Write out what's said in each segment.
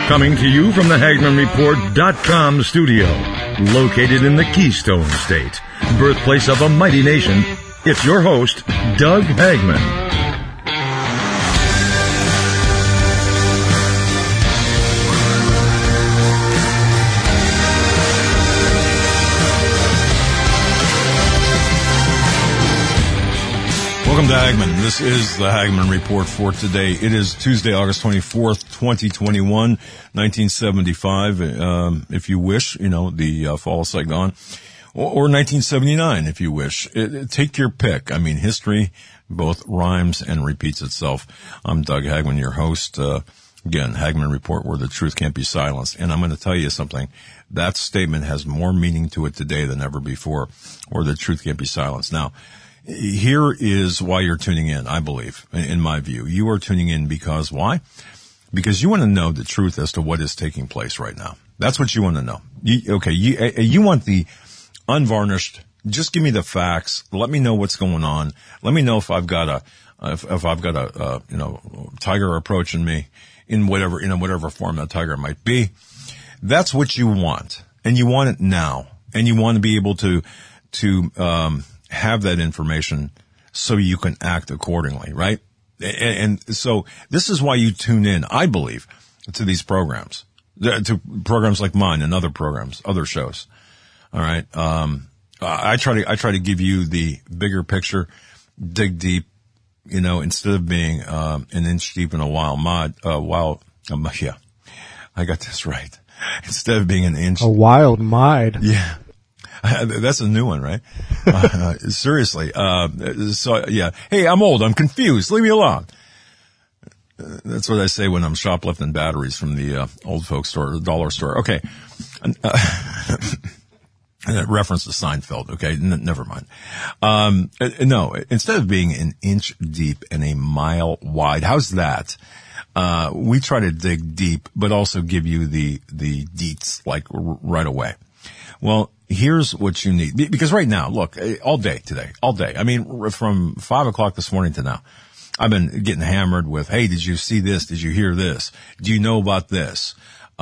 Coming to you from the HagmannReport.com studio, located in the Keystone State, birthplace of a mighty nation, it's your host, Doug Hagmann. Welcome to Hagmann. This is the Hagmann Report for today. It is Tuesday, August 24th, 2021, 1975, if you wish, the fall of Saigon, or 1979, if you wish. Take your pick. I mean, history both rhymes and repeats itself. I'm Doug Hagmann, your host. Again, Hagmann Report, where the truth can't be silenced. And I'm going to tell you something. That statement has more meaning to it today than ever before, where the truth can't be silenced. Now, here is why you're tuning in, I believe, in my view. You are tuning in because why? Because you want to know the truth as to what is taking place right now. That's what you want to know. You want the unvarnished, just give me the facts. Let me know what's going on. Let me know if I've got a tiger approaching me in whatever form that tiger might be. That's what you want. And you want it now. And you want to be able to have that information so you can act accordingly, right? And so this is why you tune in, I believe, to these programs, to programs like mine and other programs, other shows. All right. I try to give you the bigger picture, dig deep, instead of being, an inch deep in a yeah, I got this right. Instead of being an inch. A wild mide. Yeah. That's a new one, right? Seriously. So yeah. Hey, I'm old. I'm confused. Leave me alone. That's what I say when I'm shoplifting batteries from the old folks store, the dollar store. Okay. Reference to Seinfeld. Okay. Never mind. No, instead of being an inch deep and a mile wide, how's that? We try to dig deep, but also give you the deets like right away. Well, here's what you need. Because right now, look, all day today. I mean, from 5 o'clock this morning to now, I've been getting hammered with, hey, did you see this? Did you hear this? Do you know about this?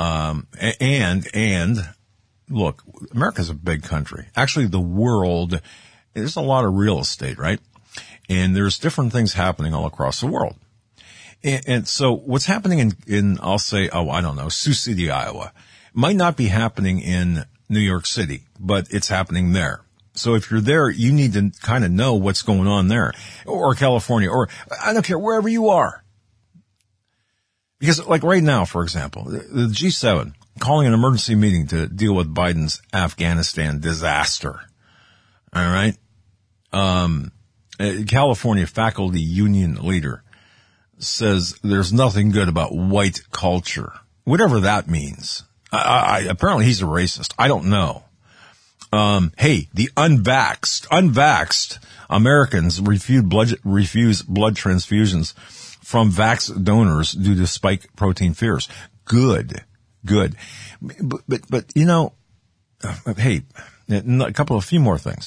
And look, America's a big country. Actually, the world, there's a lot of real estate, right? And there's different things happening all across the world. And so what's happening in I'll say, Sioux City, Iowa, might not be happening in New York City, but it's happening there. So if you're there, you need to kind of know what's going on there, or California, or I don't care, wherever you are. Because like right now, for example, the G7 calling an emergency meeting to deal with Biden's Afghanistan disaster. All right. California faculty union leader says there's nothing good about white culture, whatever that means. Apparently he's a racist. I don't know. Hey, the unvaxxed Americans refuse blood transfusions from vax donors due to spike protein fears. Good. But hey, a few more things.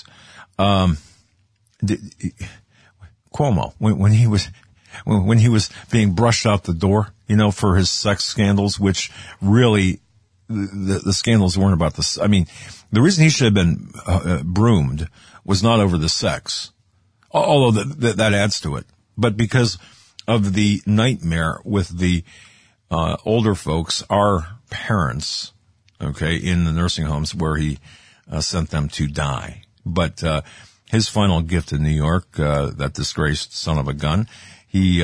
Cuomo, when he was being brushed out the door, for his sex scandals, which really, the scandals weren't about this. I mean, the reason he should have been broomed was not over the sex, although that adds to it, but because of the nightmare with the older folks, our parents, okay, in the nursing homes where he sent them to die. But his final gift in New York, that disgraced son of a gun, he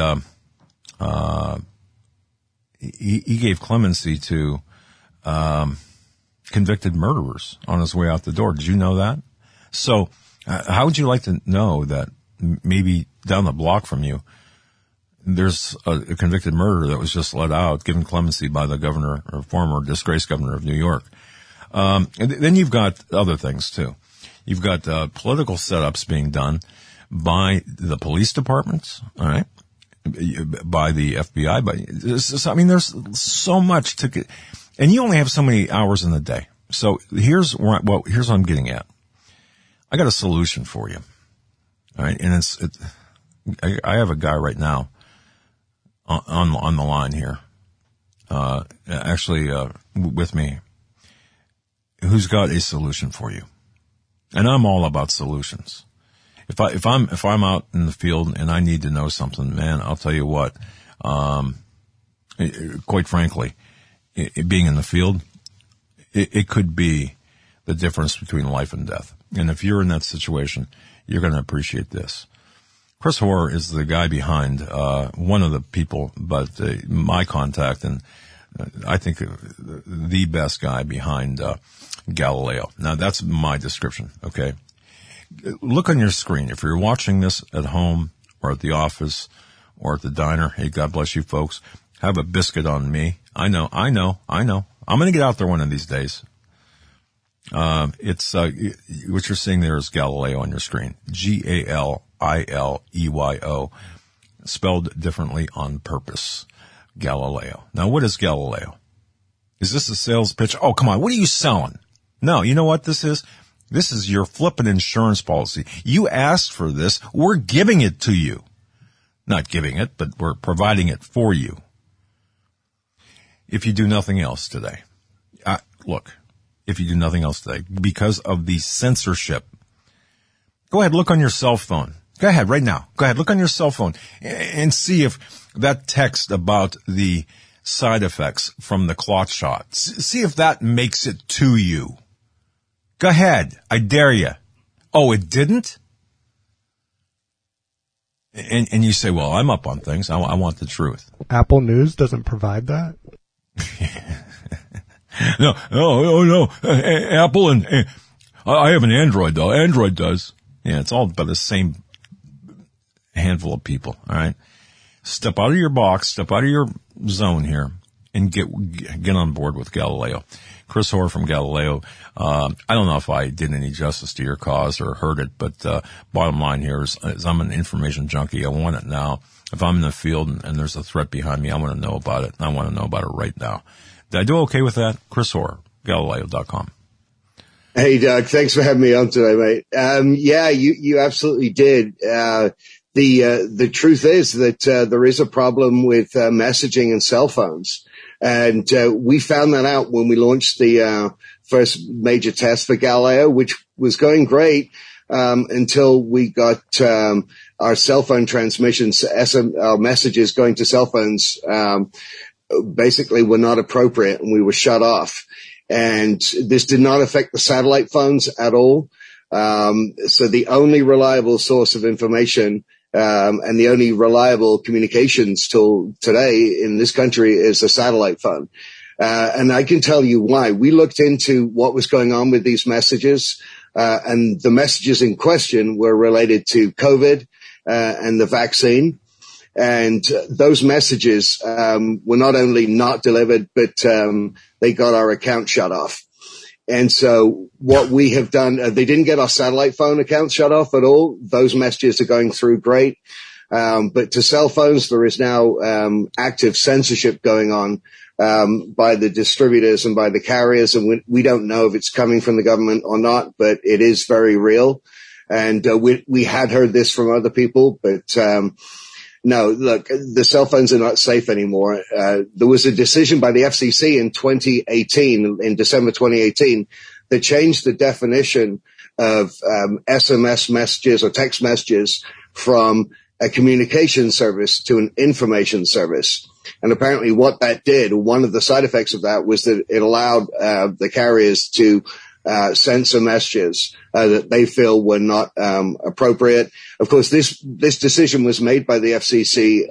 gave clemency to convicted murderers on his way out the door. Did you know that? So how would you like to know that maybe down the block from you, there's a convicted murderer that was just let out, given clemency by the governor, or former disgraced governor of New York? And then you've got other things too. You've got political setups being done by the police departments, all right, by the FBI. There's so much to get, and you only have so many hours in the day. So here's what I'm getting at. I got a solution for you, all right, and I have a guy right now on the line here. with me, who's got a solution for you. And I'm all about solutions. If I'm out in the field and I need to know something, man, I'll tell you what, quite frankly, being in the field, it could be the difference between life and death. And if you're in that situation, you're going to appreciate this. Chris Hoare is the guy behind, one of the people, but my contact, and I think the best guy behind Galileo. Now, that's my description, okay? Look on your screen. If you're watching this at home or at the office or at the diner, hey, God bless you folks, have a biscuit on me. I know. I'm going to get out there one of these days. It's what you're seeing there is Galileo on your screen. Galileo, spelled differently on purpose. Galileo. Now, what is Galileo? Is this a sales pitch? Oh, come on. What are you selling? No, you know what this is? This is your flippin' insurance policy. You asked for this. We're giving it to you. Not giving it, but we're providing it for you. If you do nothing else today, if you do nothing else today, because of the censorship, go ahead, look on your cell phone. Go ahead right now. Go ahead, look on your cell phone and see if that text about the side effects from the clot shot, see if that makes it to you. Go ahead. I dare you. Oh, it didn't? And you say, well, I'm up on things. I want the truth. Apple News doesn't provide that? No. Apple and I have an Android, though. Android does. Yeah, it's all about the same handful of people, all right? Step out of your box, step out of your zone here, and get on board with Galileo. Chris Hoare from Galileo. I don't know if I did any justice to your cause or hurt it, but bottom line here is I'm an information junkie. I want it now. If I'm in the field and there's a threat behind me, I want to know about it. And I want to know about it right now. Did I do okay with that? Chris Hoare, Galileo.com. Hey, Doug. Thanks for having me on today, mate. Yeah, you absolutely did. The truth is that there is a problem with messaging and cell phones. And we found that out when we launched the first major test for Galileo, which was going great until we got our cell phone transmissions, our messages going to cell phones basically were not appropriate, and we were shut off. And this did not affect the satellite phones at all. So the only reliable source of information and the only reliable communications tool today in this country is a satellite phone. And I can tell you why. We looked into what was going on with these messages, and the messages in question were related to COVID and the vaccine. And those messages were not only not delivered, but they got our account shut off. And so what we have done, they didn't get our satellite phone account shut off at all. Those messages are going through great. But to cell phones, there is now active censorship going on by the distributors and by the carriers. And we don't know if it's coming from the government or not, but it is very real. And we had heard this from other people, but no, look, the cell phones are not safe anymore. There was a decision by the FCC in 2018, in December 2018, that changed the definition of SMS messages or text messages from a communication service to an information service. And apparently what that did, one of the side effects of that was that it allowed the carriers to censor messages that they feel were not appropriate. Of course, this decision was made by the FCC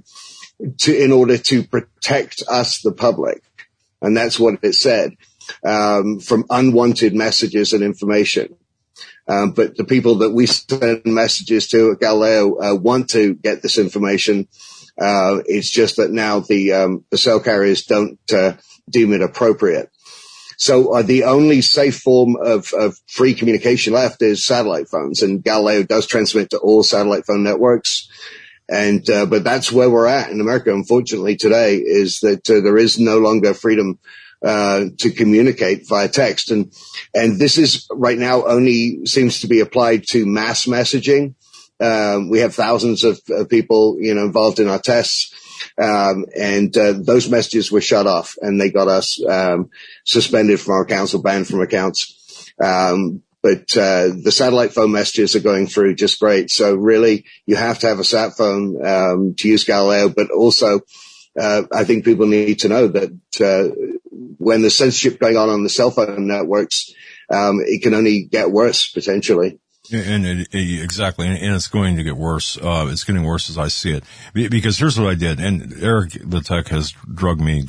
in order to protect us, the public, and that's what it said, from unwanted messages and information. But the people that we send messages to at Galileo want to get this information. It's just that now the cell carriers don't deem it appropriate. So the only safe form of free communication left is satellite phones, and Galileo does transmit to all satellite phone networks. And but that's where we're at in America, unfortunately, today, is that there is no longer freedom to communicate via text. And this is right now only seems to be applied to mass messaging. We have thousands of people, involved in our tests. And those messages were shut off, and they got us suspended from our accounts or banned from accounts. But the satellite phone messages are going through just great. So really, you have to have a sat phone to use Galileo. But also, I think people need to know that when there's censorship going on the cell phone networks, it can only get worse potentially. And exactly, and it's going to get worse. It's getting worse as I see it. Because here's what I did, and Eric the Tech has dragged me.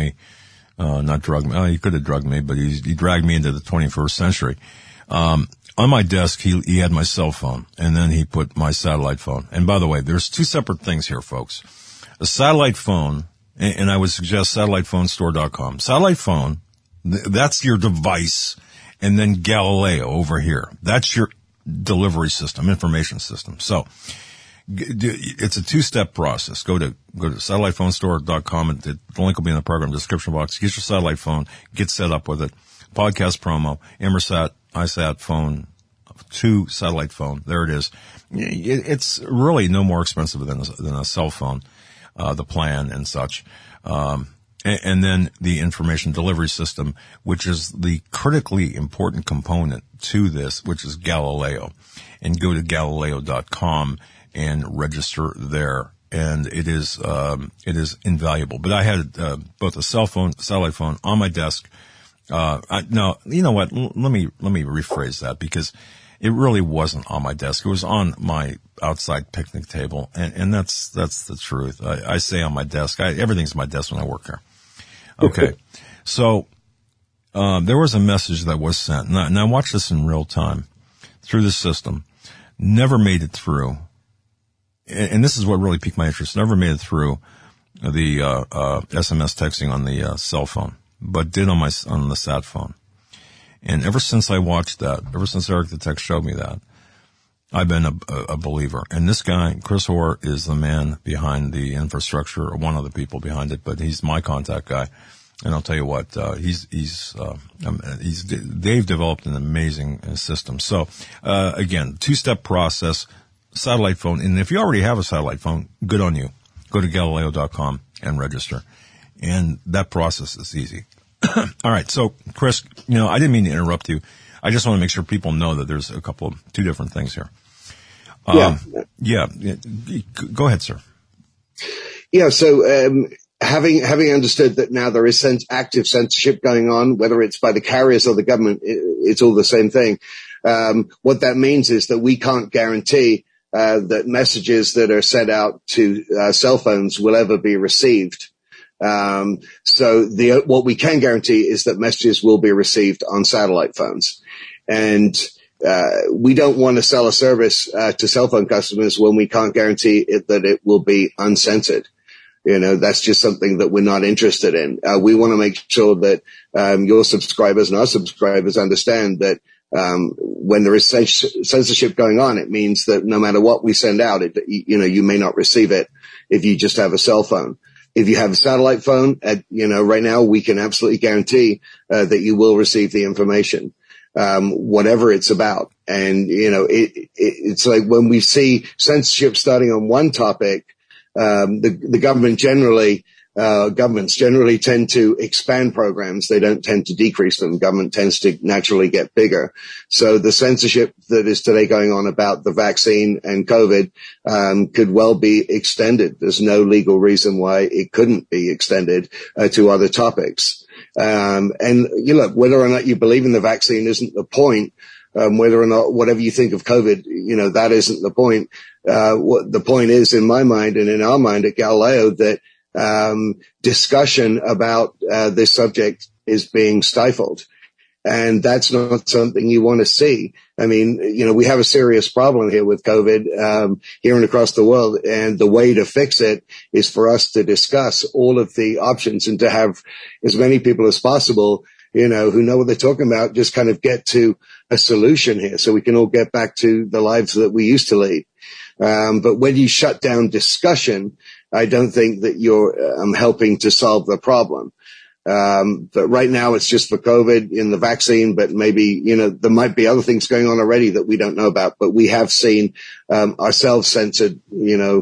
Not drugged me. Oh, he could have drugged me, but he dragged me into the 21st century. On my desk, he had my cell phone, and then he put my satellite phone. And by the way, there's two separate things here, folks. A satellite phone, and I would suggest satellitephonestore.com. Satellite phone, that's your device, and then Galileo over here. That's your delivery system, information system. So it's a two-step process. Go to satellitephonestore.com, and the link will be in the program description box. Get your satellite phone, get set up with it. Podcast promo, Inmarsat iSat phone 2 satellite phone. There it is. It's really no more expensive than a cell phone, the plan and such. And then the information delivery system, which is the critically important component to this, which is Galileo. And go to Galileo.com and register there. And it is invaluable. But I had both a cell phone, satellite phone on my desk. No, you know what? Let me rephrase that, because it really wasn't on my desk. It was on my outside picnic table. And that's the truth. I say on my desk. Everything's on my desk when I work here. Okay. So, there was a message that was sent. And I watched this in real time through the system. Never made it through. And this is what really piqued my interest. Never made it through the, SMS texting on the, cell phone, but did on the sat phone. And ever since I watched that, ever since Eric the Tech showed me that, I've been a believer. And this guy, Chris Hoare, is the man behind the infrastructure, or one of the people behind it, but he's my contact guy. And I'll tell you what, they've developed an amazing system. So, again, two-step process, satellite phone. And if you already have a satellite phone, good on you. Go to Galileo.com and register. And that process is easy. All right. So, Chris, I didn't mean to interrupt you. I just want to make sure people know that there's two different things here. Yeah. Go ahead, sir. Yeah. So, having understood that now there is active censorship going on, whether it's by the carriers or the government, it's all the same thing. What that means is that we can't guarantee that messages that are sent out to cell phones will ever be received. So what we can guarantee is that messages will be received on satellite phones. And we don't want to sell a service to cell phone customers when we can't guarantee that it will be uncensored. That's just something that we're not interested in. We want to make sure that your subscribers and our subscribers understand that when there is censorship going on, it means that no matter what we send out, you may not receive it if you just have a cell phone. If you have a satellite phone, right now we can absolutely guarantee that you will receive the information, whatever it's about. And it's like when we see censorship starting on one topic, the governments generally tend to expand programs. They don't tend to decrease them. Government tends to naturally get bigger. So the censorship that is today going on about the vaccine and COVID, could well be extended. There's no legal reason why it couldn't be extended, to other topics. And look, whether or not you believe in the vaccine isn't the point. Whether or not whatever you think of COVID, that isn't the point. What the point is in my mind and in our mind at Galileo that, discussion about, this subject is being stifled. And that's not something you want to see. I mean, we have a serious problem here with COVID, here and across the world. And the way to fix it is for us to discuss all of the options and to have as many people as possible, who know what they're talking about, just kind of get to a solution here so we can all get back to the lives that we used to lead. But when you shut down discussion, I don't think that you're helping to solve the problem. But right now it's just for COVID in the vaccine, but maybe, there might be other things going on already that we don't know about, but we have seen, ourselves censored,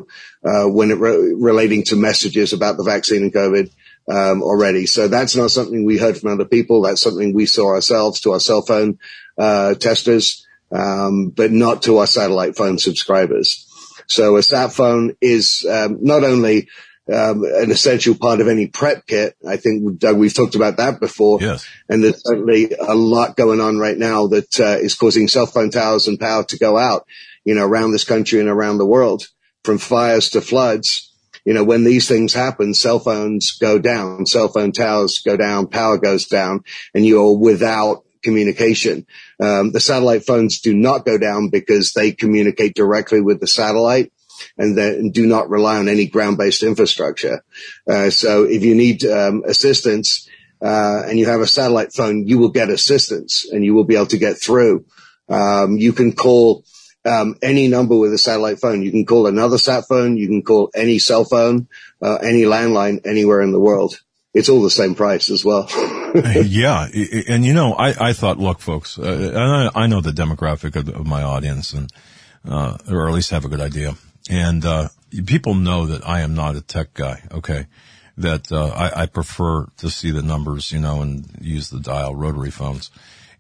when it relating to messages about the vaccine and COVID already. So that's not something we heard from other people. That's something we saw ourselves to our cell phone testers, but not to our satellite phone subscribers. So a sat phone is not only an essential part of any prep kit. I think, Doug, we've talked about that before. Yes. And there's certainly a lot going on right now that is causing cell phone towers and power to go out, around this country and around the world, from fires to floods. When these things happen, cell phones go down, cell phone towers go down, power goes down, and you're without communication. The satellite phones do not go down because they communicate directly with the satellite and then do not rely on any ground-based infrastructure. So if you need assistance and you have a satellite phone, you will get assistance and you will be able to get through. You can call any number with a satellite phone. You can call another sat phone. You can call any cell phone, any landline anywhere in the world. It's all the same price as well. Yeah. And, I thought, look, folks, I know the demographic of my audience and, or at least have a good idea. And, people know that I am not a tech guy. Okay. That, I prefer to see the numbers, and use the dial rotary phones.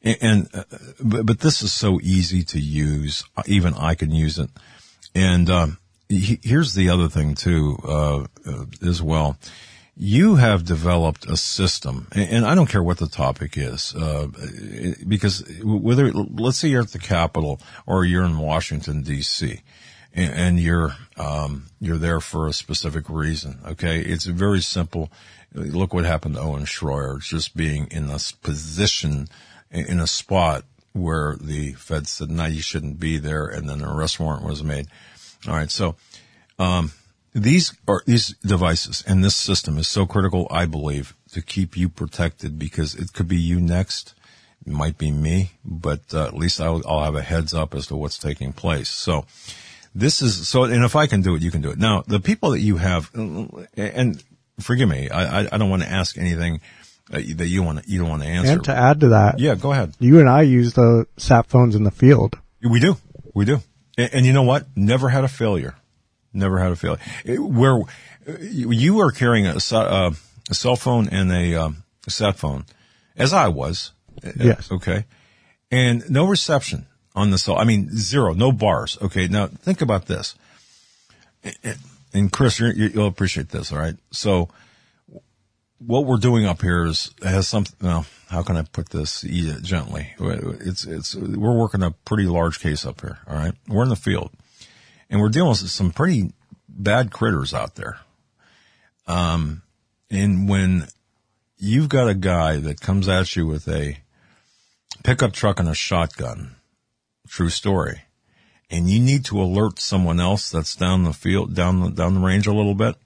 But this is so easy to use. Even I can use it. And, here's the other thing too, as well. You have developed a system, and I don't care what the topic is, because whether, let's say you're at the Capitol or you're in Washington, D.C., and you're there for a specific reason, okay? It's very simple. Look what happened to Owen Schroyer, just being in this position, in a spot where the feds said, no, you shouldn't be there, and then an arrest warrant was made. All right, so, these devices and this system is so critical, I believe, to keep you protected, because it could be you next. It might be me, but at least I'll have a heads up as to what's taking place. So and if I can do it, you can do it. Now, the people that you have, and forgive me, I don't want to ask anything that you don't want to answer. And to add to that. Yeah, go ahead. You and I use the sat phones in the field. We do. And you know what? Never had a failure. Where you are carrying a cell phone and a sat phone, as I was. Yes. Okay. And no reception on the cell. I mean, zero, no bars. Okay. Now think about this. And Chris, you'll appreciate this. All right. So what we're doing up here has something, well, how can I put this gently? We're working a pretty large case up here. All right. We're in the field. And we're dealing with some pretty bad critters out there. And when you've got a guy that comes at you with a pickup truck and a shotgun, true story, and you need to alert someone else that's down the field, down the range a little bit,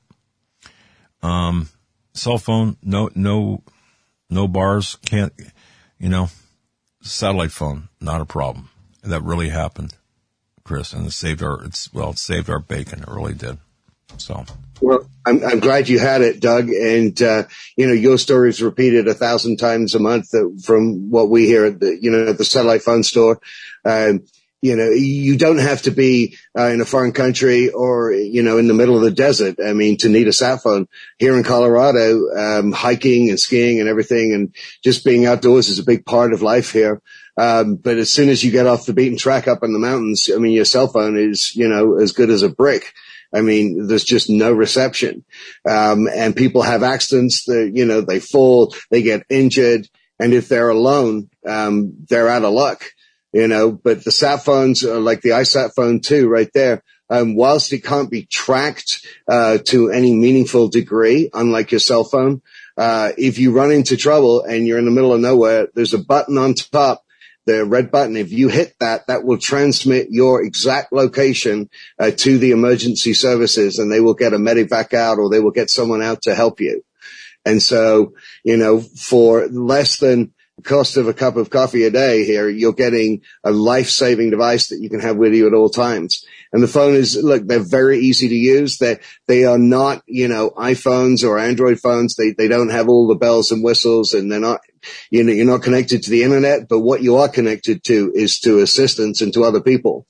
cell phone, no bars, can't, satellite phone, not a problem. That really happened, Chris, and it saved our bacon. It really did. So. Well, I'm glad you had it, Doug. And, your story is repeated 1,000 times a month from what we hear at the satellite phone store. You don't have to be in a foreign country or, in the middle of the desert. I mean, to need a sat phone here in Colorado, hiking and skiing and everything, and just being outdoors is a big part of life here. But as soon as you get off the beaten track up in the mountains, I mean, your cell phone is, as good as a brick. I mean, there's just no reception. And people have accidents that, they fall, they get injured. And if they're alone, they're out of luck, but the sat phones are like the iSat phone 2 right there. Whilst it can't be tracked, to any meaningful degree, unlike your cell phone, if you run into trouble and you're in the middle of nowhere, there's a button on top. The red button, if you hit that will transmit your exact location to the emergency services, and they will get a medevac out, or they will get someone out to help you. And so, for less than the cost of a cup of coffee a day here, you're getting a life-saving device that you can have with you at all times. And the phone they're very easy to use. They are not, iPhones or Android phones. They don't have all the bells and whistles, and they're not, you're not connected to the internet, but what you are connected to is to assistance and to other people.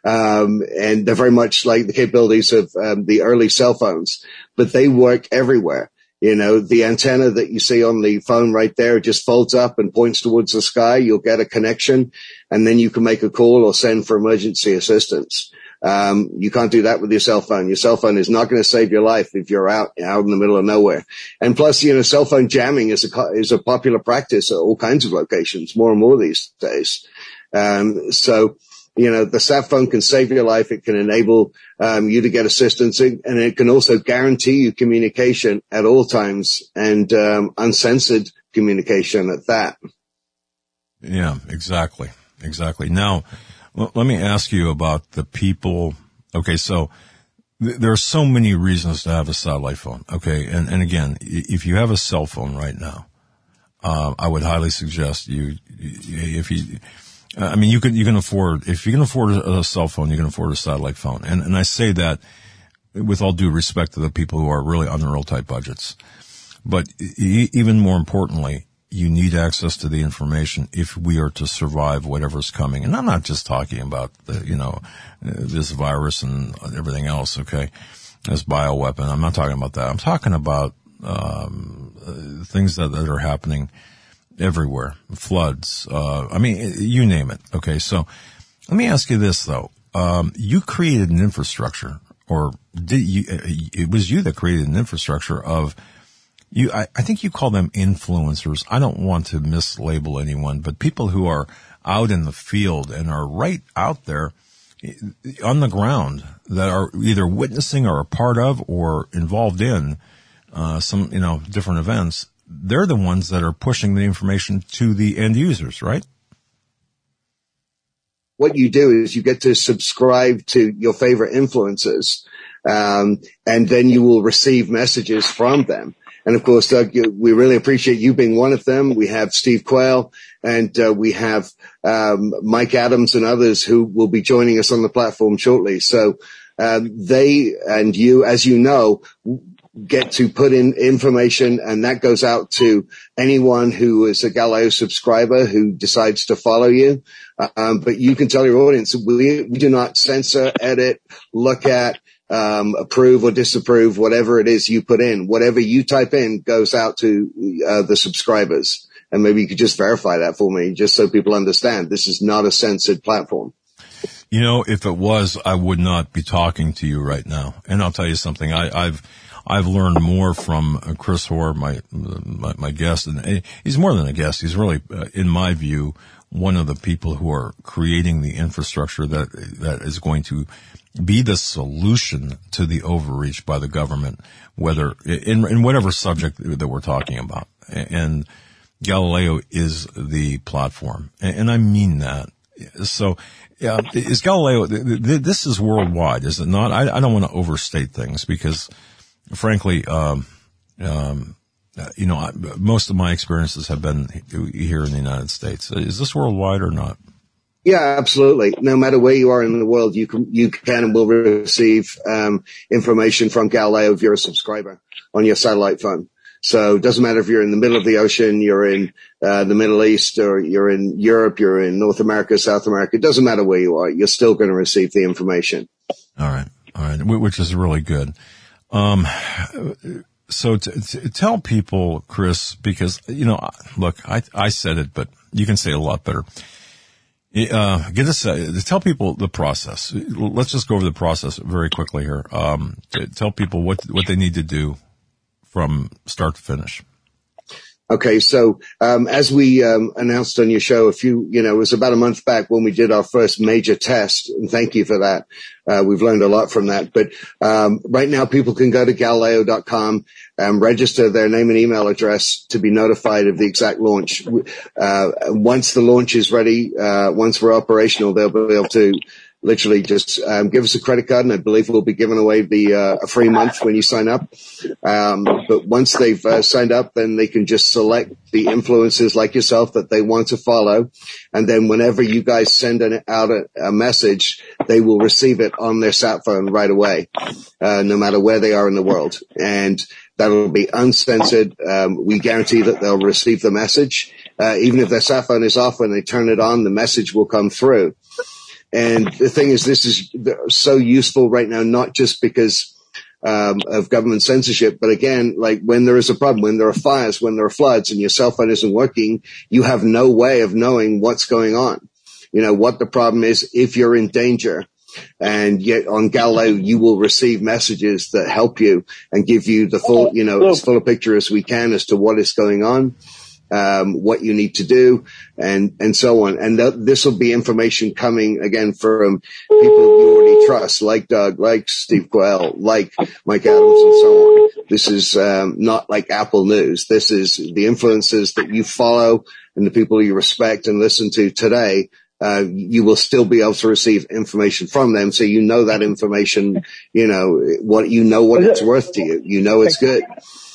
And they're very much like the capabilities of the early cell phones, but they work everywhere. You know, the antenna that you see on the phone right there just folds up and points towards the sky. You'll get a connection, and then you can make a call or send for emergency assistance. You can't do that with your cell phone. Your cell phone is not going to save your life if you're out in the middle of nowhere. And plus, you know, cell phone jamming is a popular practice at all kinds of locations, more and more these days. So, you know, the sat phone can save your life. It can enable you to get assistance, and it can also guarantee you communication at all times, and uncensored communication at that. Yeah, exactly. Now, let me ask you about the people. Okay, so there are so many reasons to have a satellite phone. Okay, and again, if you have a cell phone right now, I would highly suggest you can afford, if you can afford a cell phone, you can afford a satellite phone. And I say that with all due respect to the people who are really on real tight budgets. But even more importantly, you need access to the information if we are to survive whatever's coming. And I'm not just talking about this virus and everything else, okay? This bioweapon. I'm not talking about that. I'm talking about, things that are happening everywhere. Floods. You name it. Okay. So let me ask you this though. You created an infrastructure, or it was you that created an infrastructure of you. I think you call them influencers. I don't want to mislabel anyone, but people who are out in the field and are right out there on the ground that are either witnessing or a part of or involved in, some, different events. They're the ones that are pushing the information to the end users, right? What you do is you get to subscribe to your favorite influencers, and then you will receive messages from them. And of course, Doug, we really appreciate you being one of them. We have Steve Quayle, and we have Mike Adams and others who will be joining us on the platform shortly. So they and you, as you know, get to put in information, and that goes out to anyone who is a Galileo subscriber who decides to follow you. But you can tell your audience, we do not censor, edit, look at, approve or disapprove whatever it is you put in. Whatever you type in goes out to the subscribers. And maybe you could just verify that for me, just so people understand this is not a censored platform. If it was, I would not be talking to you right now. And I'll tell you something. I've learned more from Chris Hoare, my guest, and he's more than a guest. He's really, in my view, one of the people who are creating the infrastructure that is going to be the solution to the overreach by the government, whether in whatever subject that we're talking about. And Galileo is the platform, and I mean that. So, is Galileo? This is worldwide, is it not? I don't want to overstate things because, frankly, most of my experiences have been here in the United States. Is this worldwide or not? Yeah, absolutely. No matter where you are in the world, you can and will receive information from Galileo if you're a subscriber on your satellite phone. So it doesn't matter if you're in the middle of the ocean, you're in the Middle East, or you're in Europe, you're in North America, South America. It doesn't matter where you are. You're still going to receive the information. All right. Which is really good. So tell people, Chris, because, look, I said it, but you can say it a lot better. Tell people the process. Let's just go over the process very quickly here. Tell people what they need to do from start to finish. Okay. So, as we, announced on your show it was about a month back when we did our first major test, and thank you for that. We've learned a lot from that, but, right now people can go to Galileo.com and register their name and email address to be notified of the exact launch. Once the launch is ready, once we're operational, they'll be able to literally just give us a credit card, and I believe we'll be giving away a free month when you sign up. But once they've signed up, then they can just select the influencers like yourself that they want to follow. And then whenever you guys send out a message, they will receive it on their sat phone right away, no matter where they are in the world. And that'll be uncensored. We guarantee that they'll receive the message. Even if their sat phone is off, when they turn it on, the message will come through. And the thing is, this is so useful right now, not just because of government censorship, but again, like when there is a problem, when there are fires, when there are floods, and your cell phone isn't working, you have no way of knowing what's going on. You know what the problem is if you're in danger. And yet on Galileo, you will receive messages that help you and give you the full, you know, as full a picture as we can as to what is going on, what you need to do, and so on. And this will be information coming again from people you already trust, like Doug, like Steve Quayle, like Mike Adams, and so on. This is not like Apple News. This is the influencers that you follow and the people you respect and listen to today. You will still be able to receive information from them. So you know that information, you know what it's worth to you. You know it's good.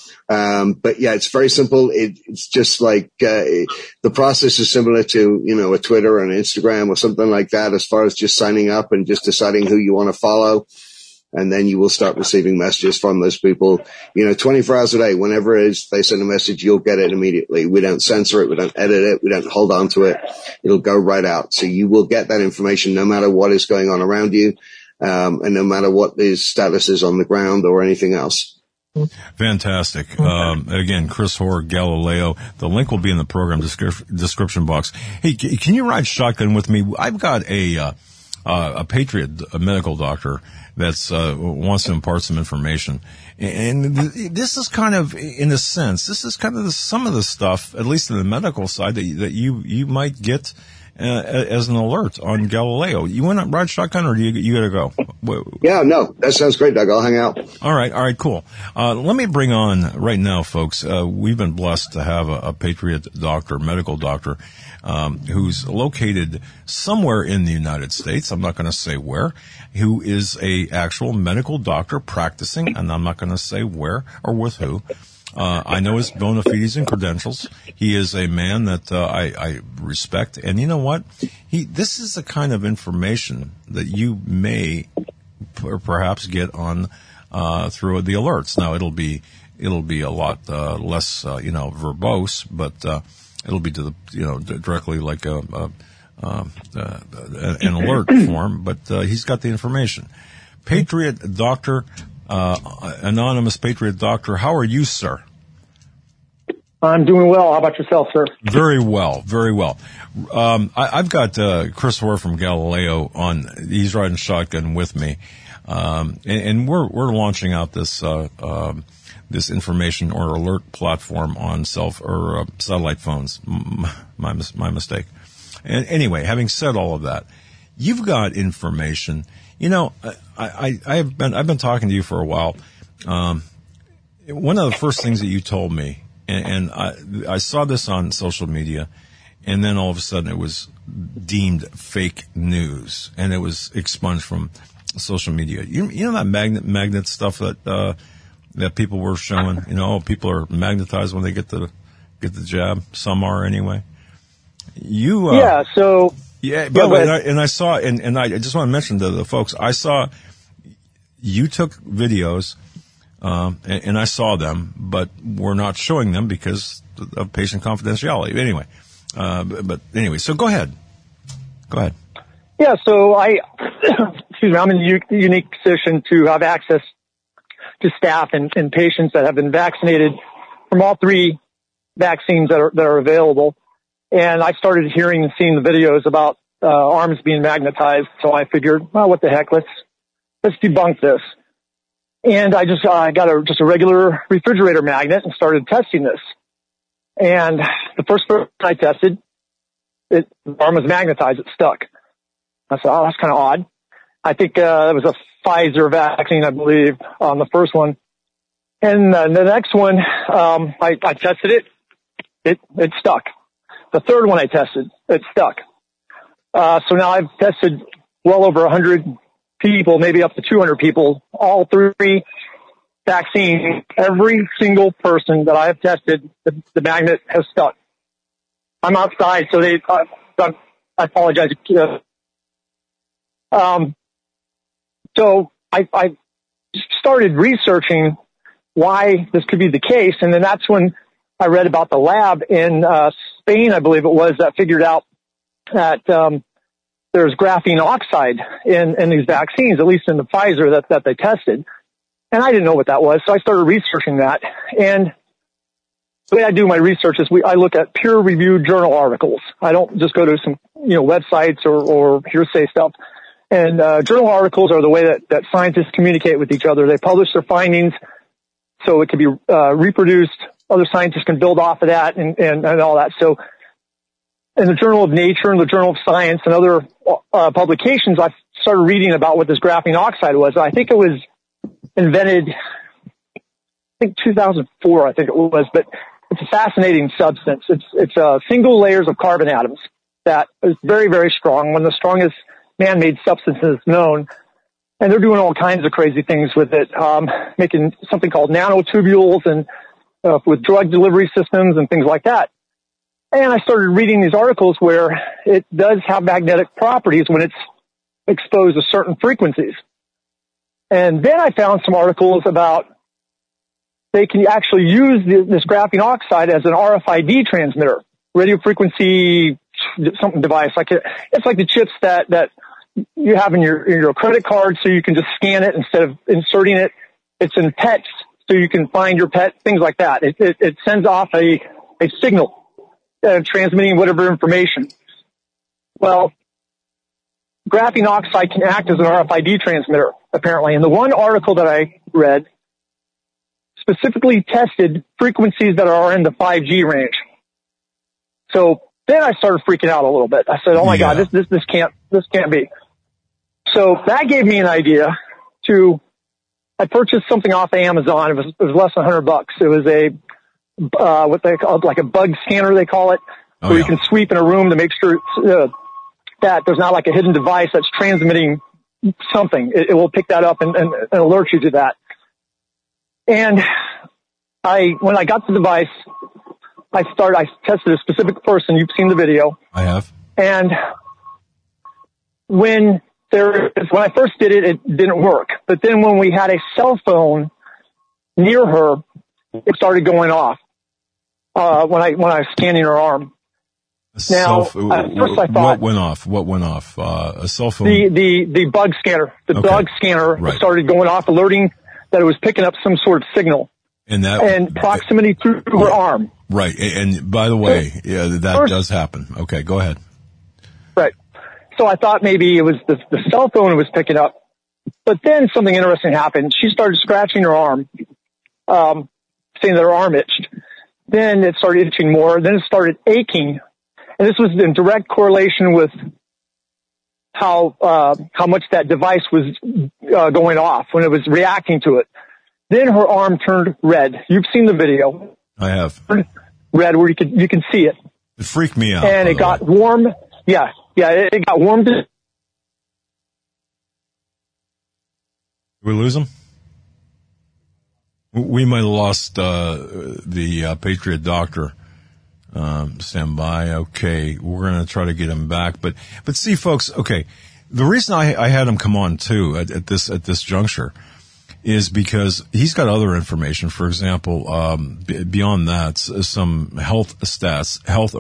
But yeah, it's very simple. It's just like, the process is similar to, you know, a Twitter or an Instagram or something like that, as far as just signing up and just deciding who you want to follow. And then you will start receiving messages from those people, you know, 24 hours a day. Whenever it is they send a message, you'll get it immediately. We don't censor it. We don't edit it. We don't hold on to it. It'll go right out. So you will get that information no matter what is going on around you, and no matter what the status is on the ground or anything else. Fantastic. Again, Chris Hoare, Galileo. The link will be in the program description box. Hey, can you ride shotgun with me? I've got a Patriot, a medical doctor that's wants to impart some information. And this is kind of, in a sense, this is kind of some of the stuff, at least in the medical side, that you might get as an alert on Galileo. You want to ride shotgun, or do you got to go? Yeah, no, that sounds great, Doug. I'll hang out. All right, cool. Let me bring on right now, folks. We've been blessed to have a Patriot doctor, medical doctor, who's located somewhere in the United States. I'm not going to say where. Who is a actual medical doctor practicing, and I'm not going to say where or with who. I know his bona fides and credentials. He is a man that I respect, and you know what? This is the kind of information that you may perhaps get on through the alerts. Now it'll be a lot less verbose, but it'll be to the directly like an alert form. But he's got the information. Patriot Doctor. Anonymous Patriot Doctor, how are you, sir? I'm doing well. How about yourself, sir? Very well, very well. I've got Chris Hoare from Galileo on. He's riding shotgun with me, and we're launching out this this information or alert platform on satellite phones. My mistake. And anyway, having said all of that, you've got information. You know, I've been talking to you for a while. One of the first things that you told me, and I saw this on social media, and then all of a sudden it was deemed fake news, and it was expunged from social media. You know that magnet stuff that people were showing. You know, people are magnetized when they get the jab. Some are anyway. Yeah. So. Yeah, but I saw, and I just want to mention to the folks, I saw you took videos, and I saw them, but we're not showing them because of patient confidentiality. Anyway, but anyway, so go ahead. Yeah, so excuse me, I'm in a unique position to have access to staff and patients that have been vaccinated from all three vaccines that are available. And I started hearing and seeing the videos about arms being magnetized. So I figured, well, what the heck? Let's debunk this. And I got a regular refrigerator magnet and started testing this. And the first person I tested, the arm was magnetized. It stuck. I said, oh, that's kind of odd. I think it was a Pfizer vaccine, I believe, on the first one. And the next one, I tested it. It stuck. The third one I tested, it stuck. So now I've tested well over 100 people, maybe up to 200 people, all three vaccines. Every single person that I have tested, the magnet has stuck. I'm outside, so I apologize. So I started researching why this could be the case, and then that's when I read about the lab in Spain, I believe it was, that figured out that there's graphene oxide in these vaccines, at least in the Pfizer that they tested. And I didn't know what that was, so I started researching that. And the way I do my research is I look at peer-reviewed journal articles. I don't just go to some, websites or hearsay stuff. And journal articles are the way that scientists communicate with each other. They publish their findings so it can be reproduced. Other scientists can build off of that and all that. So in the Journal of Nature and the Journal of Science and other publications, I started reading about what this graphene oxide was. I think it was invented, 2004, I think it was, but it's a fascinating substance. It's single layers of carbon atoms that is very, very strong, one of the strongest man-made substances known. And they're doing all kinds of crazy things with it, making something called nanotubules and with drug delivery systems and things like that. And I started reading these articles where it does have magnetic properties when it's exposed to certain frequencies. And then I found some articles about they can actually use this graphene oxide as an RFID transmitter, radio frequency something device. It's like the chips that you have in your credit card, so you can just scan it instead of inserting it. It's in pets, so you can find your pet, things like that. It sends off a signal, transmitting whatever information. Well, graphene oxide can act as an RFID transmitter, apparently. And the one article that I read specifically tested frequencies that are in the 5G range. So then I started freaking out a little bit. I said, "Oh my God, this can't be." So that gave me an idea I purchased something off of Amazon. It was less than $100. It was what they call like a bug scanner, they call it, where you can sweep in a room to make sure that there's not like a hidden device that's transmitting something. It will pick that up and alert you to that. And when I got the device, I tested a specific person. You've seen the video. I have. And when I first did it, it didn't work. But then when we had a cell phone near her, it started going off. When I was scanning her arm. Now, at first I thought, what went off? A cell phone? The bug scanner. The bug scanner started going off, alerting that it was picking up some sort of signal. And proximity through her arm. Right. And by the way, that does happen. Okay, go ahead. Right. So I thought maybe it was the cell phone it was picking up. But then something interesting happened. She started scratching her arm, saying that her arm itched. Then it started itching more. Then it started aching. And this was in direct correlation with how much that device was going off when it was reacting to it. Then her arm turned red. You've seen the video. I have. Red, where you can see it. It freaked me out. And it got warm. Yeah, it got warm. Did we lose him? We might have lost the Patriot Doctor. Stand by. Okay, we're going to try to get him back. But see, folks. Okay, the reason I had him come on too at this juncture is because he's got other information. For example, beyond that, some health stats, health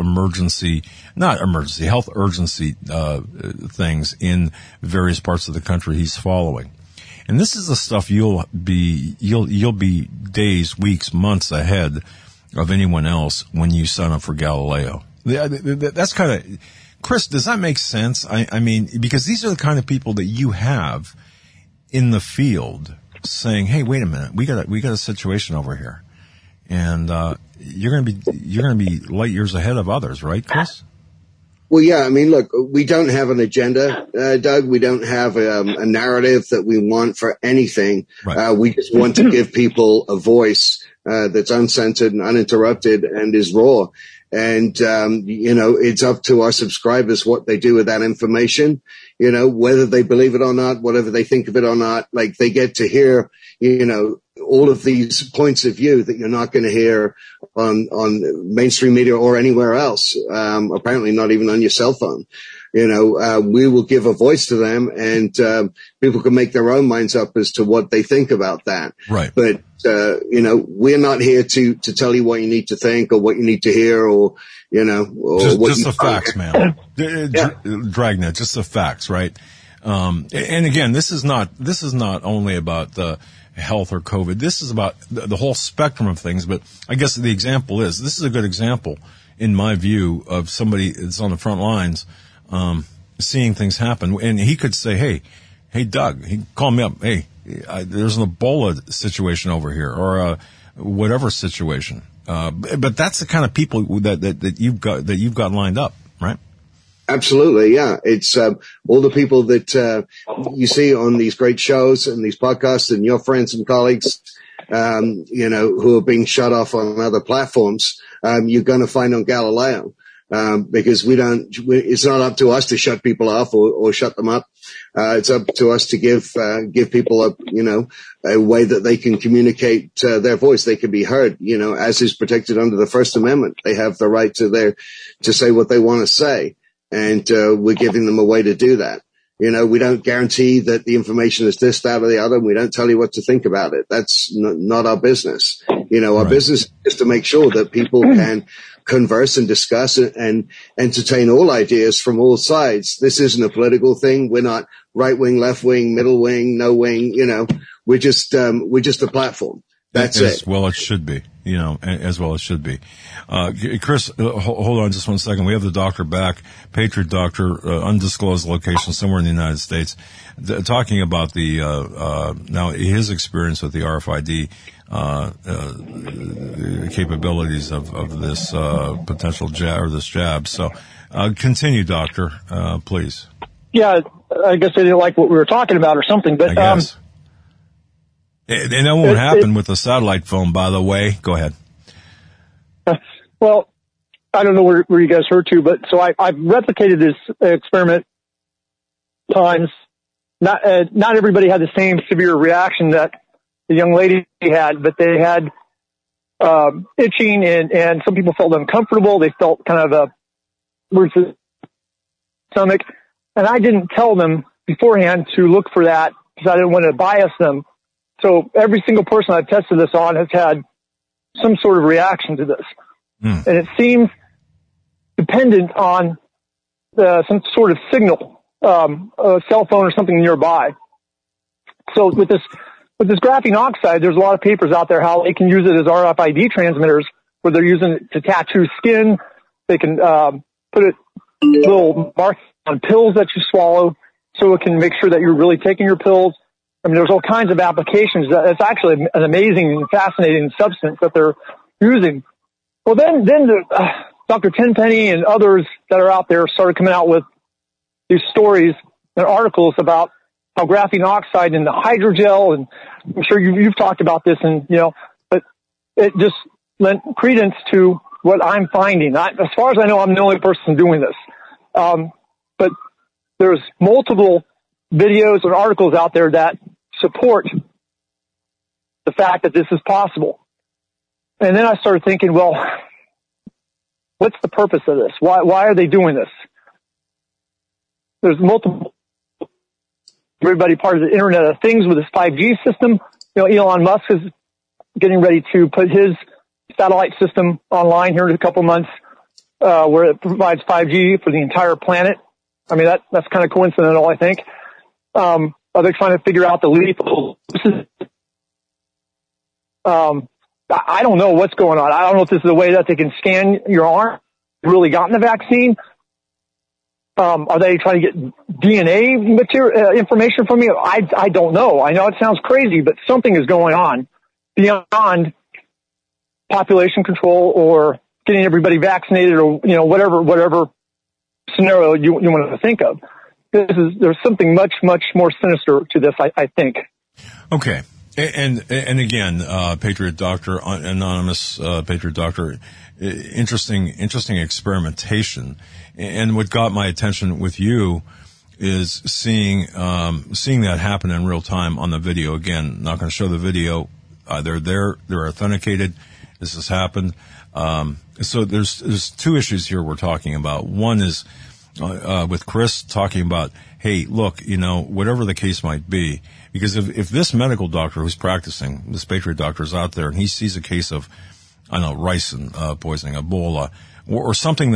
urgency things in various parts of the country he's following. And this is the stuff you'll be days, weeks, months ahead of anyone else when you sign up for Galileo. That's kind of, Chris, does that make sense? I mean, because these are the kind of people that you have in the field saying, "Hey, wait a minute, we got a situation over here," and you're going to be light years ahead of others, right, Chris? Well, yeah. I mean, look, we don't have an agenda, Doug. We don't have a narrative that we want for anything. Right. We just want to give people a voice that's uncensored and uninterrupted and is raw. And, it's up to our subscribers what they do with that information, whether they believe it or not, whatever they think of it or not, like they get to hear, all of these points of view that you're not going to hear on mainstream media or anywhere else. Apparently not even on your cell phone. we will give a voice to them, and people can make their own minds up as to what they think about that. Right. But, we're not here to tell you what you need to think or what you need to hear or just the facts, man. Dragnet, just the facts, right? And again, this is not only about the health or COVID. This is about the whole spectrum of things. But I guess the example this is a good example, in my view, of somebody that's on the front lines, seeing things happen. And he could say, hey, Doug, he called me up. Hey, there's an Ebola situation over here, or whatever situation. But that's the kind of people that you've got lined up, right? Absolutely, yeah. It's all the people that you see on these great shows and these podcasts, and your friends and colleagues, who are being shut off on other platforms. You're going to find on Galileo, because it's not up to us to shut people off or shut them up. It's up to us to give people a way that they can communicate their voice. They can be heard, as is protected under the First Amendment. They have the right to say what they want to say. And we're giving them a way to do that. We don't guarantee that the information is this, that, or the other. We don't tell you what to think about it. That's not our business. Our business is to make sure that people can converse and discuss and entertain all ideas from all sides. This isn't a political thing. We're not right wing, left wing, middle wing, no wing. We're just a platform. That's it. Well, it should be, as well it should be. Chris, hold on just 1 second. We have the doctor back, Patriot Doctor, undisclosed location somewhere in the United States, talking about now his experience with the RFID, capabilities of this, potential jab or this jab. So, continue, doctor, please. Yeah, I guess they didn't like what we were talking about or something, but, I guess. And that won't happen with a satellite phone, by the way. Go ahead. Well, I don't know where you guys heard to, but so I've replicated this experiment times. Not everybody had the same severe reaction that the young lady had, but they had itching and some people felt uncomfortable. They felt kind of a weird stomach, and I didn't tell them beforehand to look for that because I didn't want to bias them. So every single person I've tested this on has had some sort of reaction to this. And it seems dependent on some sort of signal, a cell phone or something nearby. So with this graphene oxide, there's a lot of papers out there how they can use it as RFID transmitters, where they're using it to tattoo skin. They can put little marks on pills that you swallow, so it can make sure that you're really taking your pills. I mean, there's all kinds of applications. It's actually an amazing and fascinating substance that they're using. Well, then Dr. Tenpenny and others that are out there started coming out with these stories and articles about how graphene oxide and the hydrogel, and I'm sure you've talked about this, and but it just lent credence to what I'm finding. As far as I know, I'm the only person doing this. But there's multiple videos and articles out there that support the fact that this is possible. And then I started thinking, well, what's the purpose of this? Why are they doing this? There's multiple, everybody part of the Internet of Things with this 5G system. Elon Musk is getting ready to put his satellite system online here in a couple months, where it provides 5G for the entire planet. I mean, that's kind of coincidental, I think. Are they trying to figure out the lethal doses? I don't know what's going on. I don't know if this is a way that they can scan your arm. Really gotten the vaccine? Are they trying to get DNA material information from you? I don't know. I know it sounds crazy, but something is going on beyond population control or getting everybody vaccinated or whatever scenario you want to think of. There's something much more sinister to this, I think. Okay. And again, Patriot Doctor, anonymous, Patriot Doctor, interesting experimentation. And what got my attention with you is seeing that happen in real time on the video. Again, not going to show the video. They're authenticated. This has happened. So there's two issues here we're talking about. One is, with Chris talking about, hey, look, whatever the case might be, because if this medical doctor who's practicing, this Patriot doctor is out there and he sees a case of, ricin poisoning, Ebola, or something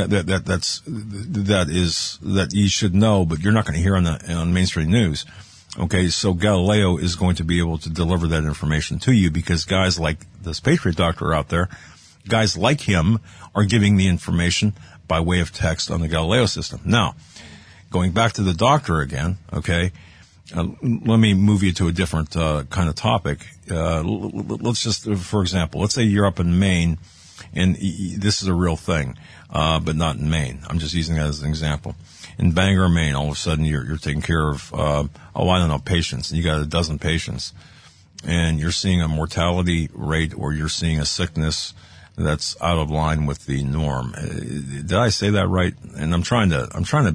that you should know, but you're not going to hear on mainstream news. Okay, so Galileo is going to be able to deliver that information to you because guys like this Patriot doctor out there, guys like him are giving the information by way of text on the Galileo system. Now, going back to the doctor again, okay, let me move you to a different kind of topic. Let's just, for example, let's say you're up in Maine, and this is a real thing, but not in Maine. I'm just using that as an example. In Bangor, Maine, all of a sudden you're taking care of, patients, and you got a dozen patients, and you're seeing a mortality rate or you're seeing a sickness that's out of line with the norm. Did I say that right? And I'm trying to,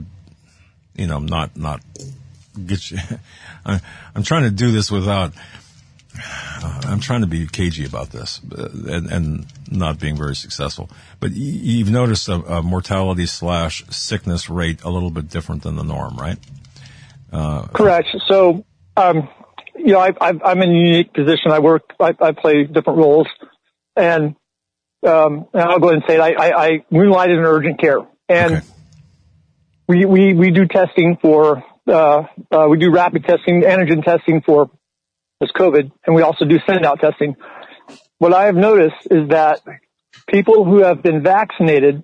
not get you, I'm trying to do this without, I'm trying to be cagey about this and not being very successful. But you've noticed a mortality / sickness rate a little bit different than the norm, right? Correct. So, I'm in a unique position. I play different roles, and I'll go ahead and say it. I moonlighted in urgent care, and okay. we do testing for, we do rapid testing, antigen testing for this COVID, and we also do send-out testing. What I have noticed is that people who have been vaccinated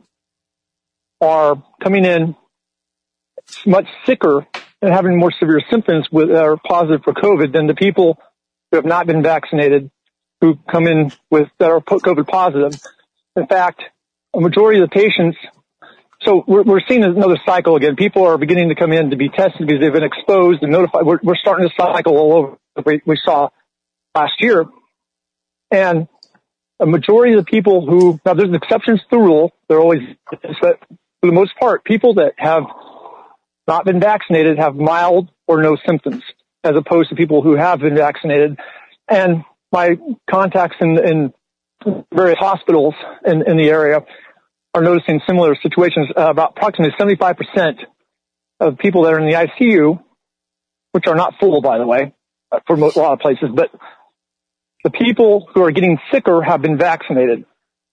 are coming in much sicker and having more severe symptoms that are positive for COVID than the people who have not been vaccinated who come in that are COVID positive. In fact, a majority of the patients, so we're seeing another cycle again. People are beginning to come in to be tested because they've been exposed and notified. We're starting to cycle all over we saw last year. And a majority of the people who, now there's exceptions to the rule, there always is, but for the most part, people that have not been vaccinated have mild or no symptoms, as opposed to people who have been vaccinated. And my contacts in various hospitals in the area are noticing similar situations. About approximately 75% of people that are in the ICU, which are not full, by the way, for a lot of places, but the people who are getting sicker have been vaccinated.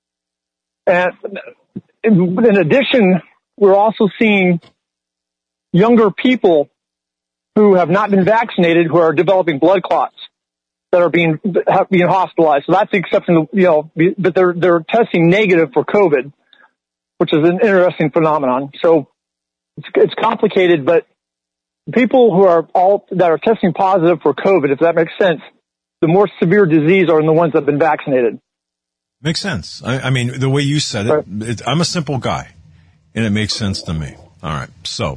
And in addition, we're also seeing younger people who have not been vaccinated who are developing blood clots that are being hospitalized. So that's the exception, but they're testing negative for COVID, which is an interesting phenomenon. So it's complicated, but people who are that are testing positive for COVID, if that makes sense, the more severe disease are in the ones that have been vaccinated. Makes sense. I mean, the way you said it, I'm a simple guy, and it makes sense to me. All right, so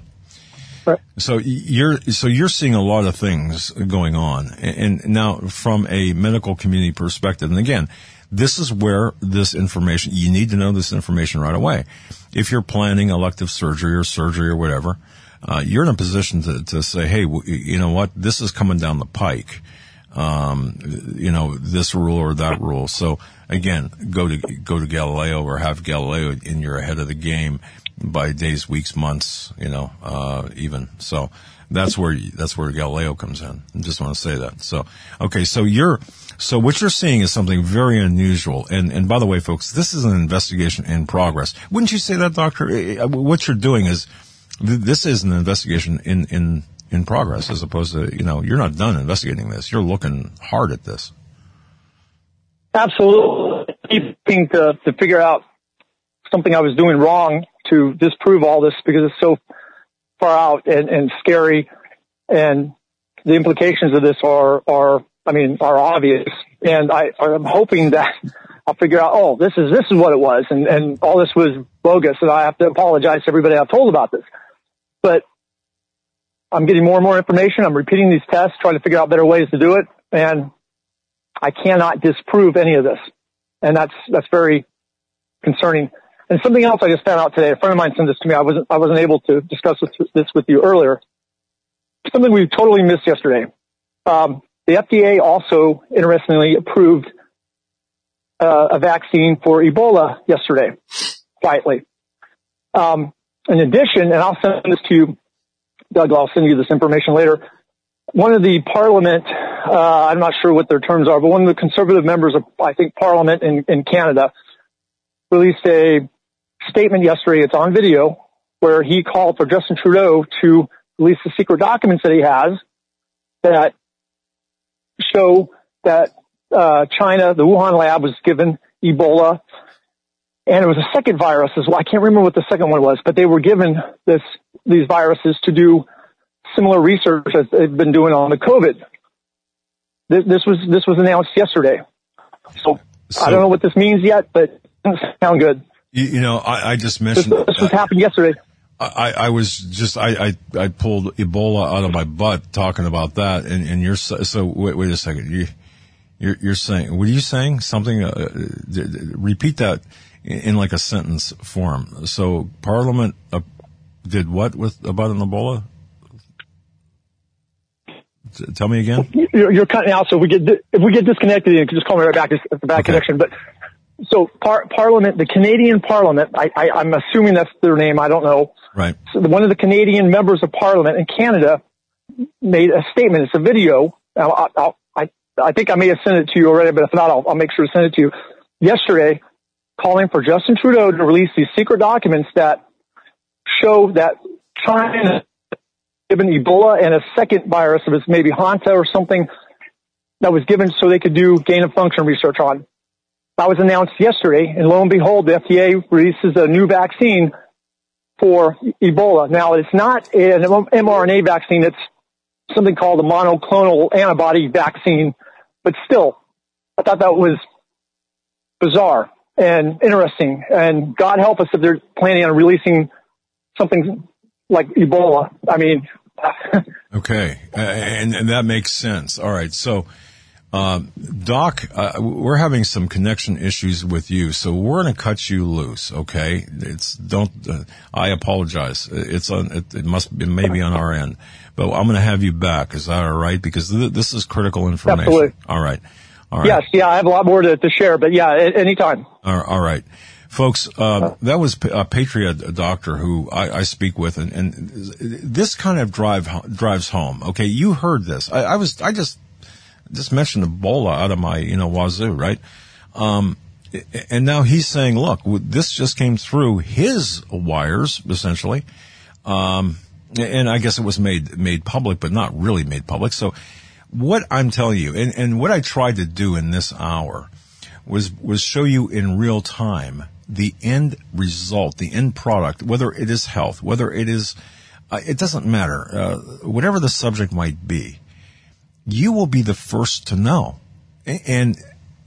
you're seeing a lot of things going on, and now from a medical community perspective, and again, this is where this information, you need to know this information right away. If you're planning elective surgery or whatever, you're in a position to say, hey, you know what, this is coming down the pike. This rule or that rule. So again, go to Galileo or have Galileo and you're ahead of the game by days, weeks, months, even. So that's where Galileo comes in. I just want to say that. So, okay. So what you're seeing is something very unusual. And by the way, folks, this is an investigation in progress. Wouldn't you say that, Doctor? What you're doing is, this is an investigation in progress, as opposed to, you're not done investigating this. You're looking hard at this. Absolutely. Keeping to figure out something I was doing wrong to disprove all this, because it's so far out and scary, and the implications of this are obvious. And I'm hoping that I'll figure out, this is what it was, and all this was bogus, and I have to apologize to everybody I've told about this. But I'm getting more and more information. I'm repeating these tests, trying to figure out better ways to do it, and I cannot disprove any of this. And that's very concerning. And something else I just found out today, a friend of mine sent this to me. I wasn't able to discuss this with you earlier. Something we totally missed yesterday. The FDA also, interestingly, approved a vaccine for Ebola yesterday, quietly. in addition, and I'll send this to you, Doug, I'll send you this information later. One of the Parliament, I'm not sure what their terms are, but one of the conservative members of, I think, Parliament in Canada released a statement yesterday. It's on video, where he called for Justin Trudeau to release the secret documents that he has that show that China, the Wuhan lab, was given Ebola, and it was a second virus as well. I can't remember what the second one was, but they were given these viruses to do similar research as they've been doing on the COVID. This was announced yesterday. So I don't know what this means yet, but it doesn't sound good. I just mentioned this was happened yesterday. I pulled Ebola out of my butt talking about that, and you're so wait a second. You're saying, what are you saying? Something? Repeat that in like a sentence form. So Parliament did what about an Ebola? Tell me again. You're cutting out. So if we get disconnected, you can just call me right back. It's a bad connection. But so Parliament, the Canadian Parliament, I'm assuming that's their name. I don't know. Right. So one of the Canadian members of Parliament in Canada made a statement. It's a video. I think I may have sent it to you already, but if not, I'll make sure to send it to you. Yesterday, calling for Justin Trudeau to release these secret documents that show that China given Ebola and a second virus, if it's maybe Hanta or something, that was given so they could do gain-of-function research on. That was announced yesterday, and lo and behold, the FDA releases a new vaccine for Ebola. Now, it's not an mRNA vaccine. It's something called a monoclonal antibody vaccine. But still, I thought that was bizarre and interesting. And God help us if they're planning on releasing something like Ebola. I mean. Okay. And that makes sense. All right. So, Doc, we're having some connection issues with you, so we're going to cut you loose. Okay. I apologize. It must be maybe on our end, but I'm going to have you back. Is that all right? Because this is critical information. Absolutely. All right. Yes. Yeah. I have a lot more to share, but yeah, anytime. All right. Folks, that was a Patriot doctor who I speak with, and this kind of drives home. Okay. You heard this. I just mentioned Ebola out of my, wazoo, right? And now he's saying, look, this just came through his wires, essentially. And I guess it was made public, but not really made public. So what I'm telling you, and what I tried to do in this hour was show you in real time the end result, the end product, whether it is health, whether it is, it doesn't matter, whatever the subject might be. You will be the first to know. And,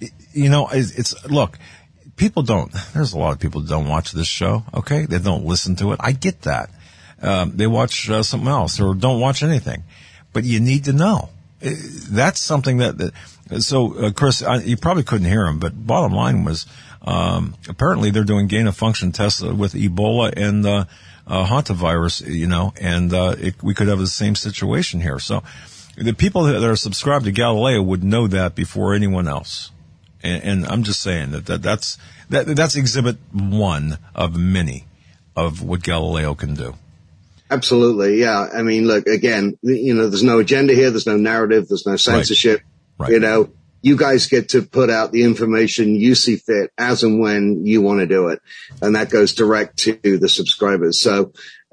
look, there's a lot of people who don't watch this show, okay? They don't listen to it. I get that. They watch something else or don't watch anything. But you need to know. That's something so, Chris, you probably couldn't hear him, but bottom line was, apparently they're doing gain-of-function tests with Ebola and, hantavirus, and, we could have the same situation here. So, the people that are subscribed to Galileo would know that before anyone else. And I'm just saying that's exhibit one of many of what Galileo can do. Absolutely. Yeah. I mean, look, again, there's no agenda here. There's no narrative. There's no censorship. Right. You guys get to put out the information you see fit as and when you want to do it. And that goes direct to the subscribers. So,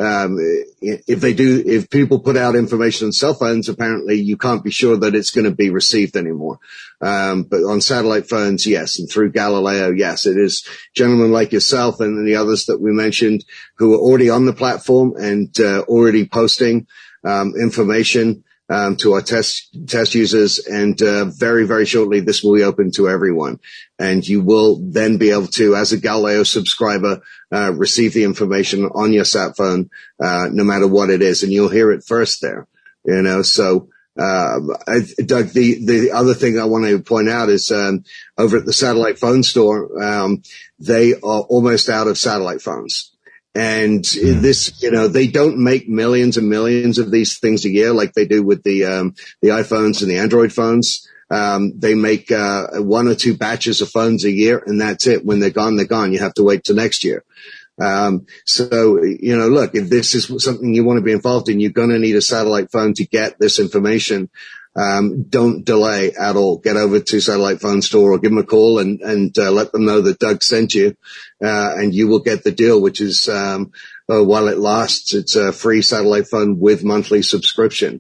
if people put out information on cell phones, apparently you can't be sure that it's going to be received anymore. But on satellite phones, yes. And through Galileo, yes, it is gentlemen like yourself and the others that we mentioned who are already on the platform and, already posting, information, to our test users. And, very, very shortly, this will be open to everyone. And you will then be able to, as a Galileo subscriber, receive the information on your sat phone, no matter what it is. And you'll hear it first there, so, Doug, the other thing I want to point out is, over at the satellite phone store, they are almost out of satellite phones. And this, they don't make millions and millions of these things a year like they do with the iPhones and the Android phones. They make, 1 or 2 batches of phones a year, and that's it. When they're gone, they're gone. You have to wait till next year. So, look, if this is something you want to be involved in, you're going to need a satellite phone to get this information. Don't delay at all. Get over to Satellite Phone Store or give them a call and let them know that Doug sent you, and you will get the deal, which is, while it lasts, it's a free satellite phone with monthly subscription.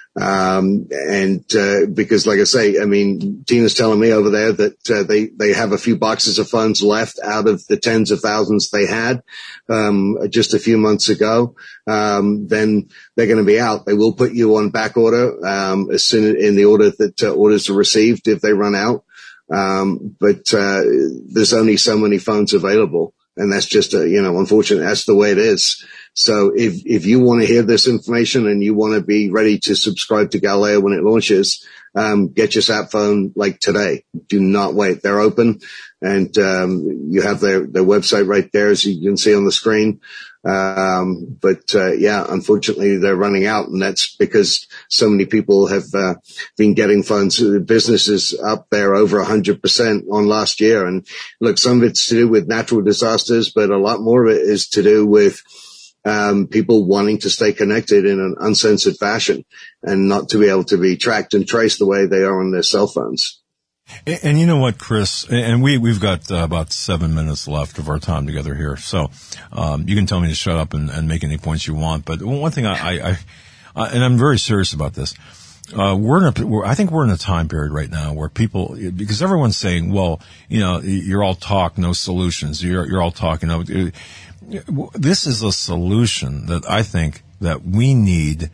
Because like I say, I mean, Tina's telling me over there that, they have a few boxes of phones left out of the tens of thousands they had, just a few months ago. Then they're going to be out. They will put you on back order, as soon in the order that orders are received if they run out. But there's only so many phones available. And that's just unfortunate. That's the way it is. So if you want to hear this information and you want to be ready to subscribe to Galileo when it launches, get your sat phone like today. Do not wait. They're open, and you have their website right there, as you can see on the screen. Unfortunately they're running out, and that's because so many people have been getting phones. The business is up there over 100% on last year. And look, some of it's to do with natural disasters, but a lot more of it is to do with people wanting to stay connected in an uncensored fashion and not to be able to be tracked and traced the way they are on their cell phones. And you know what, Chris? And we've got about 7 minutes left of our time together here. So, you can tell me to shut up and make any points you want. But one thing and I'm very serious about this. I think we're in a time period right now where people, because everyone's saying, well, you're all talk, no solutions. You're all talk, this is a solution that I think that we need.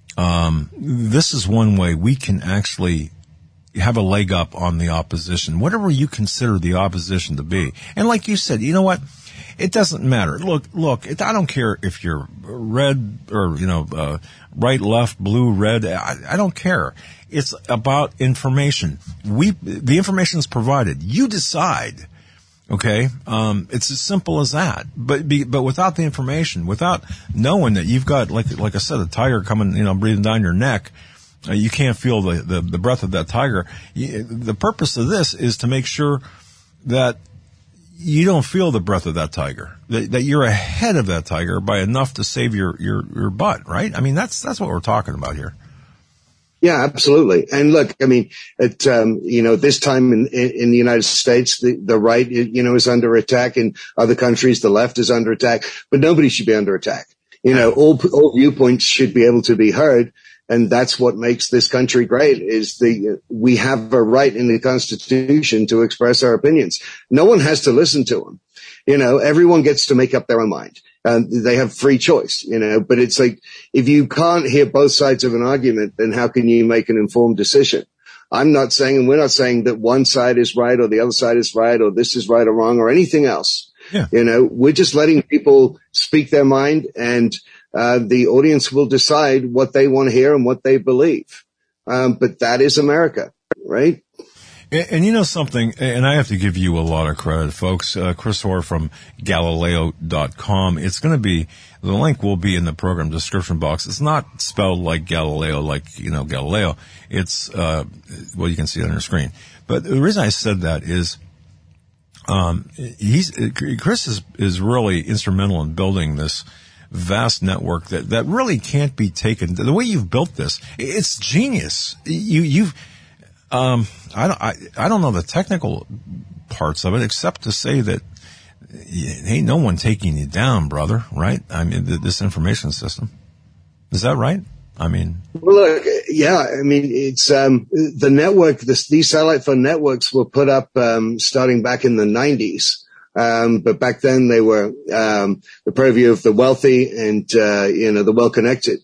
This is one way we can actually have a leg up on the opposition, whatever you consider the opposition to be. And like you said, you know what? It doesn't matter. Look, I don't care if you're red or, right, left, blue, red. I don't care. It's about information. The information is provided. You decide. Okay. It's as simple as that. But without the information, without knowing that you've got, like I said, a tiger coming, breathing down your neck, you can't feel the breath of that tiger. The purpose of this is to make sure that you don't feel the breath of that tiger, that you're ahead of that tiger by enough to save your butt, right? I mean, that's what we're talking about here. Yeah, absolutely. And look, I mean, this time in the United States, the right, is under attack. In other countries, the left is under attack, but nobody should be under attack. All viewpoints should be able to be heard. And that's what makes this country great, is we have a right in the Constitution to express our opinions. No one has to listen to them. Everyone gets to make up their own mind. They have free choice, but it's like, if you can't hear both sides of an argument, then how can you make an informed decision? I'm not saying, and we're not saying that one side is right or the other side is right or this is right or wrong or anything else. Yeah. We're just letting people speak their mind, and the audience will decide what they want to hear and what they believe. But that is America, right? And you know something, and I have to give you a lot of credit, folks. Chris Orr from Galileo.com. It's going to be, the link will be in the program description box. It's not spelled like Galileo, Galileo. It's, you can see it on your screen. But the reason I said that is, Chris is really instrumental in building this vast network that really can't be taken. The way you've built this, it's genius. I don't know the technical parts of it, except to say that ain't no one taking you down, brother, right? I mean, this information system. Is that right? I mean, well, look, yeah, I mean, it's, the network, these satellite phone networks were put up, starting back in the 90s. But back then they were, the purview of the wealthy and, the well-connected.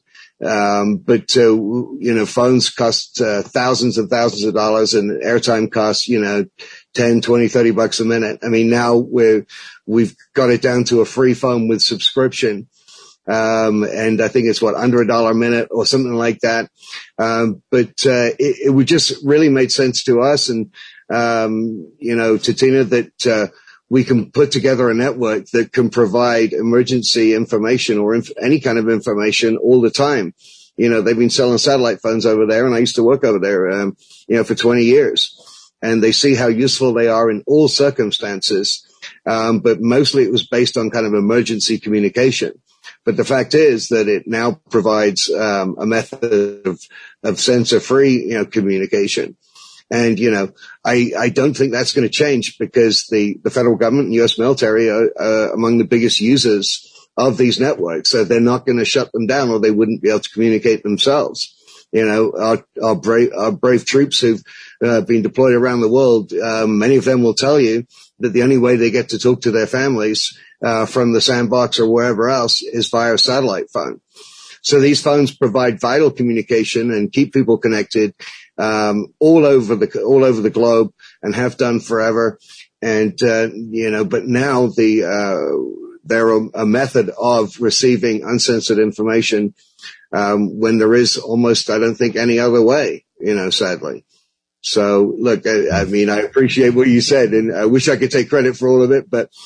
Phones cost, thousands and thousands of dollars, and airtime costs, $10, $20, $30 a minute. I mean, now we've got it down to a free phone with subscription. And I think it's under $1 a minute or something like that. It would just really made sense to us and, to Tina that, we can put together a network that can provide emergency information or any kind of information all the time. They've been selling satellite phones over there, and I used to work over there, for 20 years. And they see how useful they are in all circumstances. but mostly it was based on kind of emergency communication. But the fact is that it now provides a method of censor-free, communication. And, I don't think that's going to change because the federal government and U.S. military are among the biggest users of these networks. So they're not going to shut them down or they wouldn't be able to communicate themselves. Our brave troops who've been deployed around the world, many of them will tell you that the only way they get to talk to their families from the sandbox or wherever else is via a satellite phone. So these phones provide vital communication and keep people connected all over the globe and have done forever. And but now they're a method of receiving uncensored information when there is almost, I don't think, any other way, sadly. So look, I mean, I appreciate what you said, and I wish I could take credit for all of it, but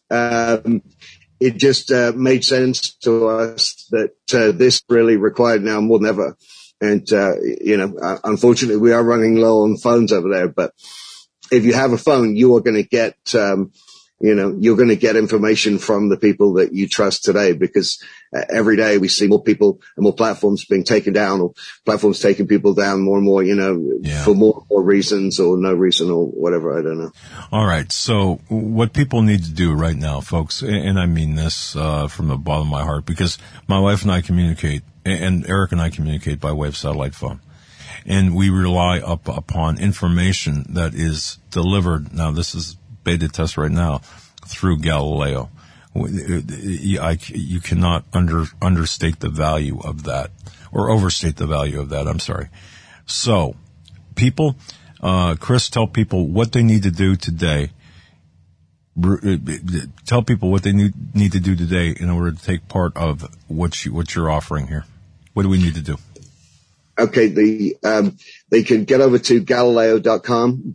it just made sense to us that this really required now more than ever. And unfortunately, we are running low on phones over there. But if you have a phone, you are going to get you're going to get information from the people that you trust today, because every day we see more people and more platforms being taken down, or platforms taking people down more and more, for more and more reasons or no reason or whatever. I don't know. All right. So what people need to do right now, folks, and I mean this from the bottom of my heart, because my wife and I communicate, and Eric and I communicate by way of satellite phone. And we rely upon information that is delivered. Now, this is beta test right now through Galileo. You cannot understate the value of that, or overstate the value of that. I'm sorry. So, people, Chris, tell people what they need to do today. Tell people what they need to do today in order to take part of what you're offering here. What do we need to do? Okay, they can get over to Galileo.com,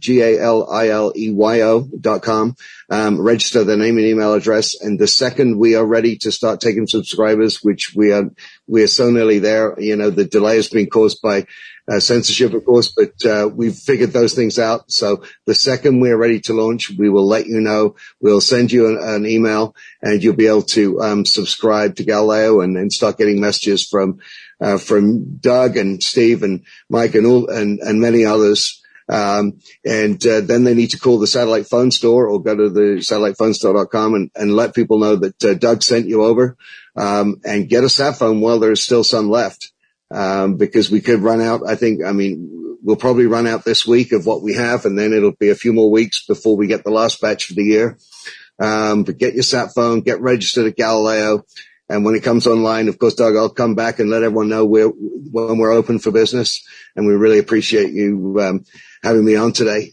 Galileo.com, register their name and email address. And the second we are ready to start taking subscribers, which we are so nearly there. The delay has been caused by censorship, of course, but we've figured those things out. So the second we are ready to launch, we will let you know. We'll send you an email, and you'll be able to subscribe to Galileo and start getting messages from Doug and Steve and Mike and many others. Then they need to call the satellite phone store or go to the satellitephonestore.com and let people know that Doug sent you over, and get a sat phone while there's still some left. Because we could run out. We'll probably run out this week of what we have, and then it'll be a few more weeks before we get the last batch for the year. But get your sat phone, get registered at Galileo. And when it comes online, of course, Doug, I'll come back and let everyone know when we're open for business. And we really appreciate you having me on today.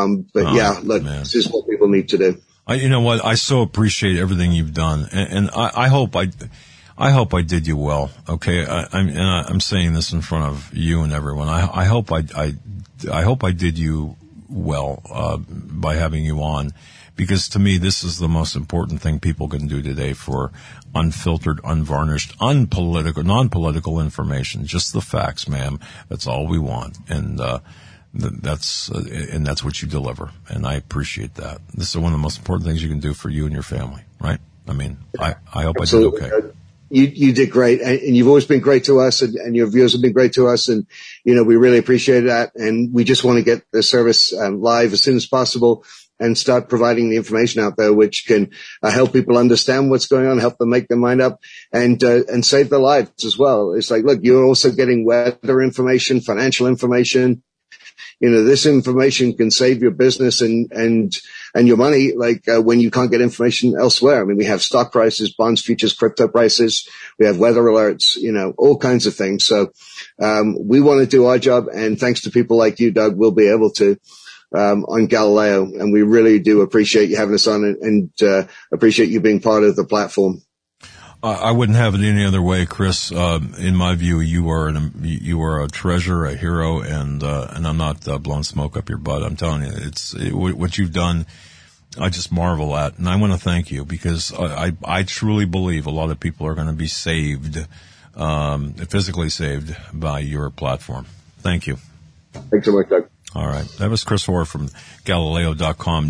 This is what people need to do. You know what? I so appreciate everything you've done, and I hope I did you well. Okay, I'm saying this in front of you and everyone. I hope I did you well by having you on. Because to me, this is the most important thing people can do today for unfiltered, unvarnished, non-political information. Just the facts, ma'am. That's all we want. And that's what you deliver. And I appreciate that. This is one of the most important things you can do for you and your family, right? I mean, I hope Absolutely. I did okay. You did great, and you've always been great to us, and your viewers have been great to us, and we really appreciate that. And we just want to get the service live as soon as possible and start providing the information out there, which can help people understand what's going on, help them make their mind up, and save their lives as well. It's like, look, you're also getting weather information, financial information. This information can save your business and your money, when you can't get information elsewhere. I mean, we have stock prices, bonds, futures, crypto prices. We have weather alerts, all kinds of things. So, we want to do our job. And thanks to people like you, Doug, we'll be able to, on Galileo. And we really do appreciate you having us on and appreciate you being part of the platform. I wouldn't have it any other way, Chris. In my view, you are a treasure, a hero, and I'm not blowing smoke up your butt. I'm telling you, what you've done. I just marvel at, and I want to thank you because I truly believe a lot of people are going to be saved, physically saved by your platform. Thank you. Thanks so much, Doug. All right. That was Chris Hoare from Galileo.com.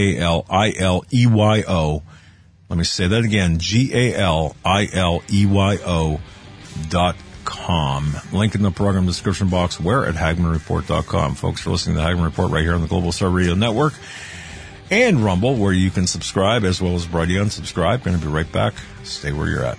Galileo. Let me say that again. Galileo.com. Link in the program description box. Where at HagmannReport.com. Folks, for listening to the Hagmann Report right here on the Global Star Radio Network and Rumble, where you can subscribe as well as Brighteon. Unsubscribe. Going to be right back. Stay where you're at.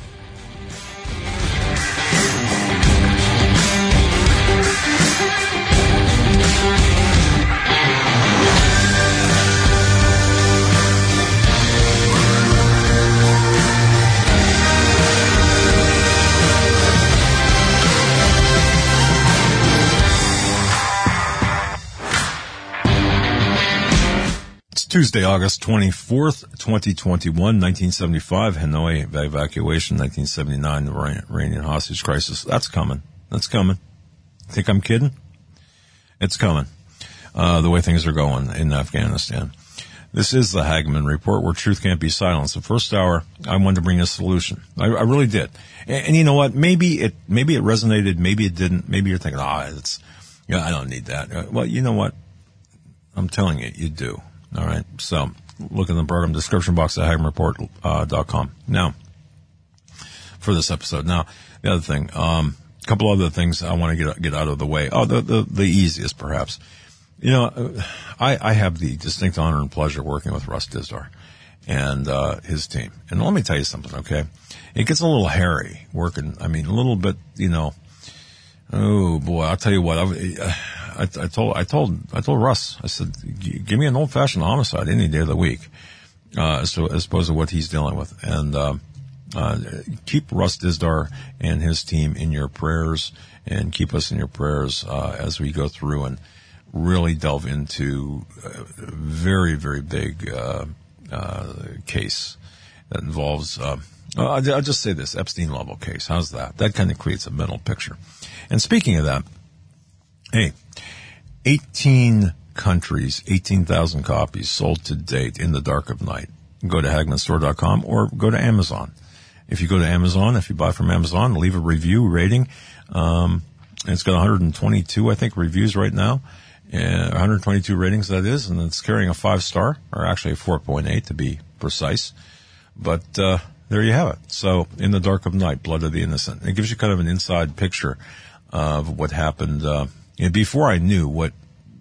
Tuesday, August 24th, 2021, 1975, Hanoi evacuation, 1979, the Iranian hostage crisis. That's coming. Think I'm kidding? It's coming. The way things are going in Afghanistan. This is the Hagmann Report, where truth can't be silenced. The first hour, I wanted to bring a solution. I really did. And you know what? Maybe it resonated, maybe it didn't. Maybe you're thinking, I don't need that. Well, you know what? I'm telling you, you do. All right. So look in the program description box at HagmannReport.com. Now, for this episode. Now, the other thing, a couple other things I want to get out of the way. Oh, the easiest perhaps. You know, I have the distinct honor and pleasure working with Russ Dizdar and his team. And let me tell you something, okay? It gets a little hairy working. I mean, a little bit, oh boy, I'll tell you what. I told Russ, I said, give me an old-fashioned homicide any day of the week, as opposed to what he's dealing with. And keep Russ Dizdar and his team in your prayers, and keep us in your prayers as we go through and really delve into a very, very big case that involves, I'll just say this, Epstein-level case. How's that? That kind of creates a mental picture. And speaking of that, hey, 18 countries, 18,000 copies sold to date in the dark of night. Go to HagmannStore.com or go to Amazon. If you go to Amazon, if you buy from Amazon, leave a review rating. It's got 122, I think, reviews right now. 122 ratings, that is, and it's carrying a 5-star, or actually a 4.8 to be precise. But there you have it. So, In the Dark of Night, Blood of the Innocent. It gives you kind of an inside picture of what happened. Before I knew what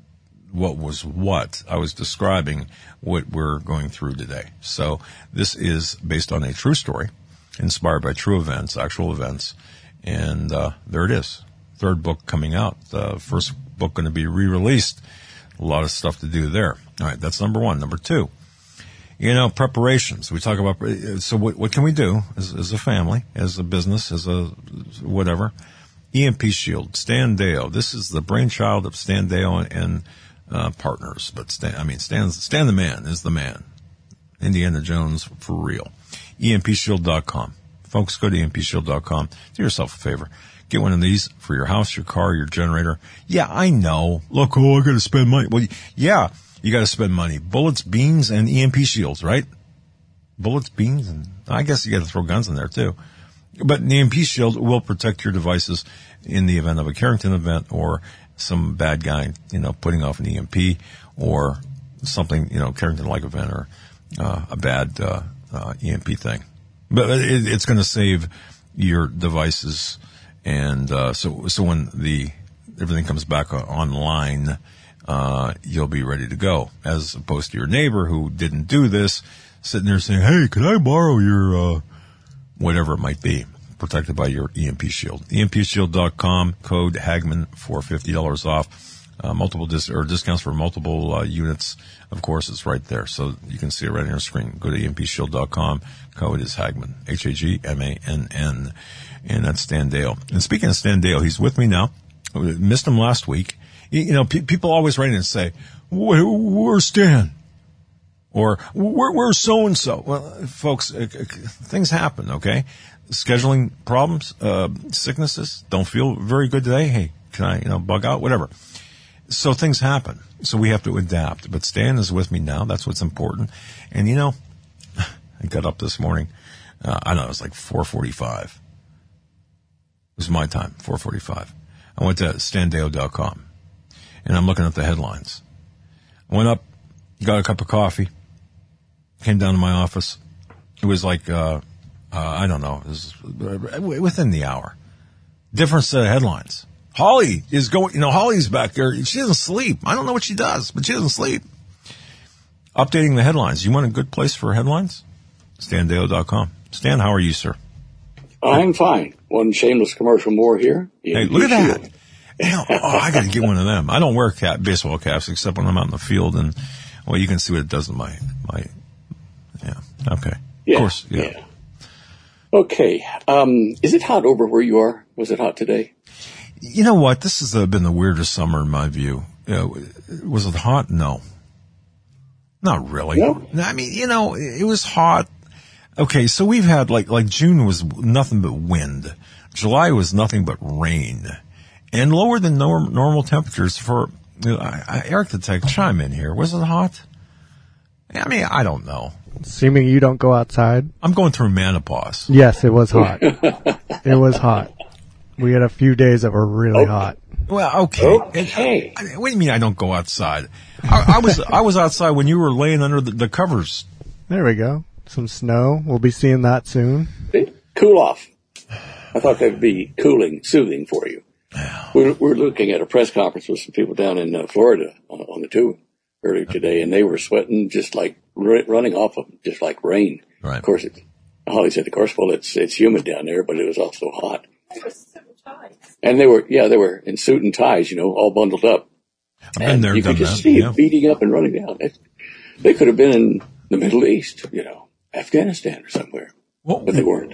was what, I was describing what we're going through today. So this is based on a true story, inspired by true events, actual events, and there it is. Third book coming out. The first book going to be re-released. A lot of stuff to do there. All right, that's number one. Number two, preparations. We talk about, so what can we do as a family, as a business, as a whatever? EMP Shield, Stan Deyo. This is the brainchild of Stan Deyo and partners. But Stan the man is the man. Indiana Jones for real. EMPShield.com. Folks, go to EMPShield.com. Do yourself a favor. Get one of these for your house, your car, your generator. Yeah, I know. Look, I got to spend money. Well, yeah, you got to spend money. Bullets, beans, and EMP shields, right? Bullets, beans, and I guess you got to throw guns in there too. But the EMP shield will protect your devices in the event of a Carrington event or some bad guy, putting off an EMP or something, Carrington-like event or a bad EMP thing. But it's going to save your devices, and so when everything comes back online, you'll be ready to go, as opposed to your neighbor who didn't do this, sitting there saying, "Hey, can I borrow your whatever it might be, protected by your EMP Shield." EMPShield.com, code Hagmann for $50 off. Multiple discounts for multiple units. Of course, it's right there. So you can see it right on your screen. Go to EMPShield.com. Code is Hagmann. HAGMANN. And that's Stan Deyo. And speaking of Stan Deyo, he's with me now. We missed him last week. People always write in and say, where's Stan? Or where's so-and-so? Well, folks, things happen, okay? Scheduling problems, sicknesses, don't feel very good today. Hey, can I, bug out? Whatever. So things happen. So we have to adapt. But Stan is with me now. That's what's important. And I got up this morning. I don't know, it was like 4:45. It was my time, 4:45. I went to standeo.com. and I'm looking at the headlines. I went up, got a cup of coffee, came down to my office. It was like, I don't know, it was within the hour. Different set of headlines. Holly is going, Holly's back there. She doesn't sleep. I don't know what she does, but she doesn't sleep. Updating the headlines. You want a good place for headlines? StanDeo.com. Stan, how are you, sir? I'm fine. One shameless commercial more here. Hey, look at that. I got to get one of them. I don't wear baseball caps except when I'm out in the field, and you can see what it does in my. Yeah. Okay. Yeah, of course. Yeah. Okay. Is it hot over where you are? Was it hot today? You know what? This has been the weirdest summer in my view. Was it hot? No. Not really. No? I mean, it was hot. Okay, so we've had like June was nothing but wind. July was nothing but rain. And lower than normal temperatures for, Eric the Tech, chime in here. Was it hot? I mean, I don't know. Assuming you don't go outside. I'm going through menopause. Yes, it was hot. It was hot. We had a few days that were really hot. Well, okay. What do you mean I don't go outside? I was outside when you were laying under the covers. There we go. Some snow. We'll be seeing that soon. Cool off. I thought that would be soothing for you. We're looking at a press conference with some people down in Florida on the tube earlier today, and they were sweating just like running off of them, just like rain. Right. Of course, Holly said, it's humid down there, but it was also hot. And they were in suit and ties, all bundled up. I've been there, you could just see it beating up and running down. They could have been in the Middle East, Afghanistan or somewhere, but they weren't.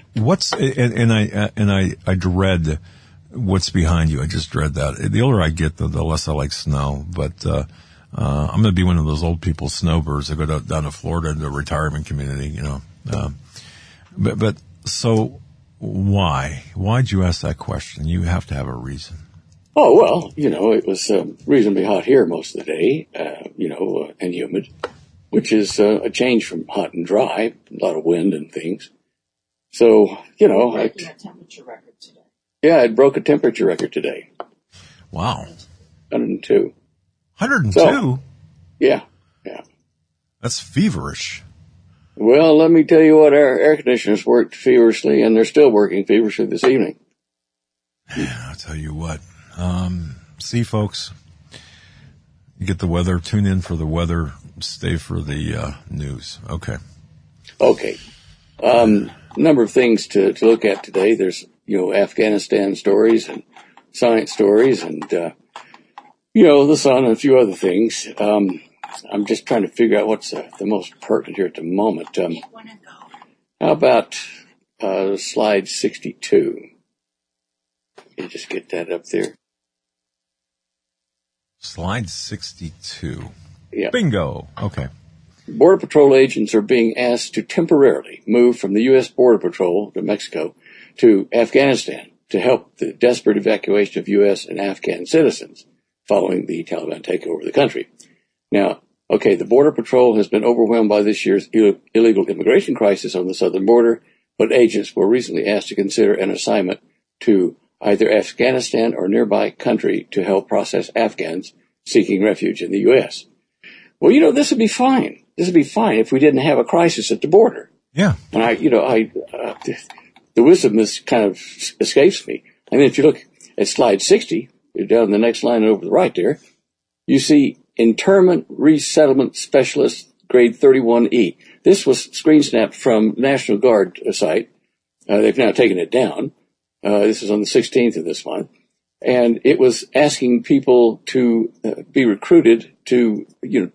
I dread what's behind you. I just dread that. The older I get, the less I like snow. But I'm going to be one of those old people snowbirds that go down to Florida in the retirement community. But so why'd you ask that question? You have to have a reason. Oh, well, it was reasonably hot here most of the day, and humid, which is a change from hot and dry, a lot of wind and things. So, breaking a temperature record today. Yeah, it broke a temperature record today. Wow. 102. 102? So, yeah. That's feverish. Well, let me tell you what, our air conditioners worked feverishly, and they're still working feverishly this evening. I'll tell you what. See, folks, you get the weather, tune in for the weather, stay for the news. Okay. Number of things to look at today. There's, Afghanistan stories and science stories and, the sun and a few other things. I'm just trying to figure out what's the most pertinent here at the moment. How about slide 62? You just get that up there. Slide 62. Yeah. Bingo. Okay. Border Patrol agents are being asked to temporarily move from the U.S. Border Patrol to Mexico to Afghanistan to help the desperate evacuation of U.S. and Afghan citizens following the Taliban takeover of the country. Now, the Border Patrol has been overwhelmed by this year's illegal immigration crisis on the southern border, but agents were recently asked to consider an assignment to either Afghanistan or nearby country to help process Afghans seeking refuge in the U.S. Well, this would be fine. This would be fine if we didn't have a crisis at the border. Yeah. And the wisdom this kind of escapes me. I mean, if you look at slide 60, you're down the next line over the right there, you see internment resettlement specialist grade 31E. This was screen snapped from National Guard site. They've now taken it down. This is on the 16th of this month. And it was asking people to be recruited to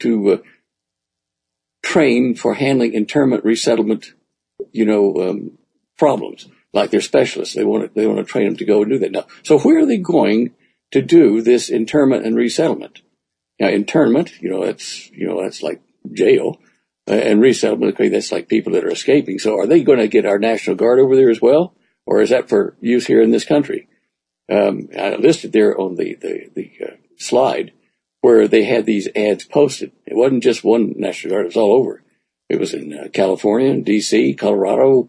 train for handling internment resettlement, problems. Like they're specialists. They want to train them to go and do that. Now, so where are they going to do this internment and resettlement? Now, internment, that's like jail. And resettlement, that's like people that are escaping. So are they going to get our National Guard over there as well? Or is that for use here in this country? I listed there on the slide where they had these ads posted. It wasn't just one National Guard. It was all over. It was in California, D.C., Colorado,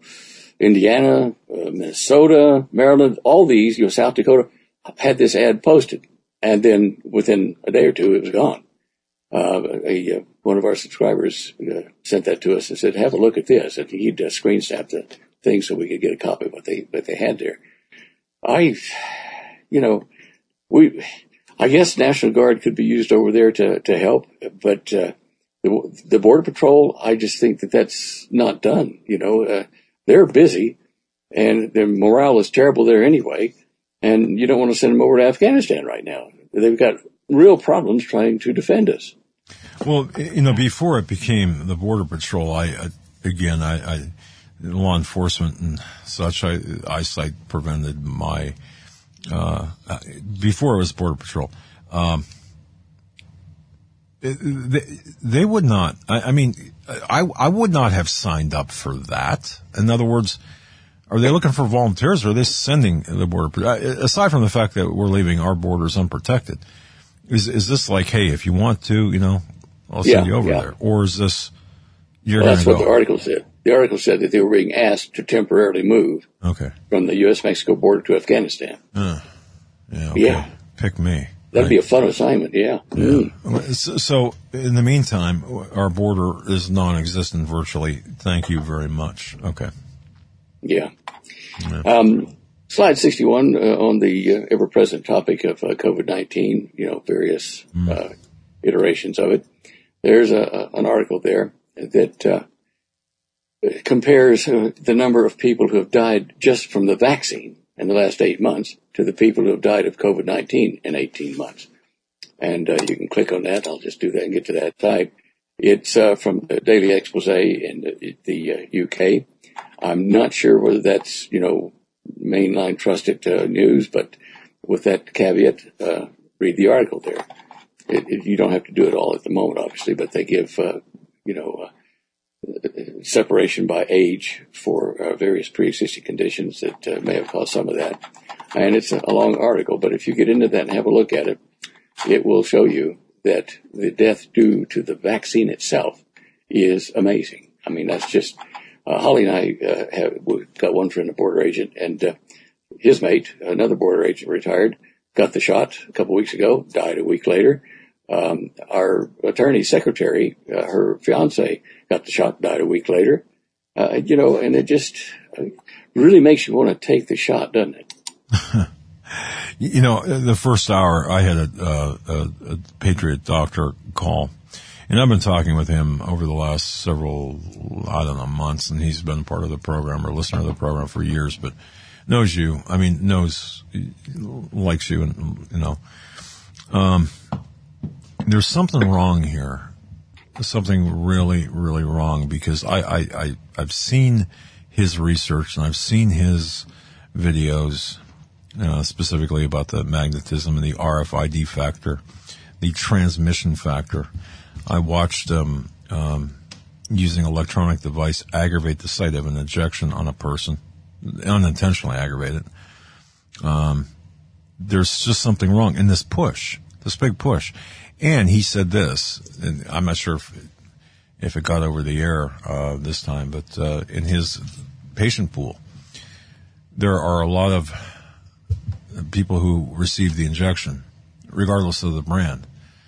Indiana, Minnesota, Maryland, all these, South Dakota, had this ad posted. And then within a day or two, it was gone. One of our subscribers sent that to us and said, have a look at this. And he'd screen snap the thing so we could get a copy of what they had there. I guess National Guard could be used over there to help, but the Border Patrol, I just think that's not done. They're busy, and their morale is terrible there anyway, and you don't want to send them over to Afghanistan right now. They've got real problems trying to defend us. Well, before it became the Border Patrol, I law enforcement and such, eyesight prevented my, before it was Border Patrol, they would not, I would not have signed up for that. In other words, are they looking for volunteers or are they sending the border? Aside from the fact that we're leaving our borders unprotected, is this like, hey, if you want to, I'll send you over there? Or is this, that's what the article said. The article said that they were being asked to temporarily move from the U.S.-Mexico border to Afghanistan. Yeah. Pick me. That'd be a fun assignment, yeah. So, in the meantime, our border is non-existent virtually. Thank you very much. Okay. Yeah. Slide 61 on the ever-present topic of COVID-19, various iterations of it. There's an article there that compares the number of people who have died just from the vaccine in the last 8 months to the people who have died of COVID-19 in 18 months. And you can click on that. I'll just do that and get to that site. It's from the Daily Expose in the UK. I'm not sure whether that's, mainline trusted news, but with that caveat, read the article there. You don't have to do it all at the moment, obviously, but they give, separation by age for various pre-existing conditions that may have caused some of that. And it's a long article, but if you get into that and have a look at it, it will show you that the death due to the vaccine itself is amazing. I mean, that's just, Holly and I we've got one friend, a border agent, and his mate, another border agent, retired, got the shot a couple weeks ago, died a week later. Our attorney secretary, her fiance, got the shot, died a week later. And it just really makes you want to take the shot, doesn't it? The first hour I had a Patriot doctor call, and I've been talking with him over the last several, months, and he's been part of the program or listener to the program for years, but knows you. I mean, likes you, and, there's something wrong here. Something really, really wrong, because I've seen his research and I've seen his videos, specifically about the magnetism and the RFID factor, the transmission factor. I watched using electronic device aggravate the site of an injection on a person, unintentionally aggravate it. There's just something wrong in this big push. And he said this, and I'm not sure if it got over the air this time, but in his patient pool, there are a lot of people who receive the injection, regardless of the brand,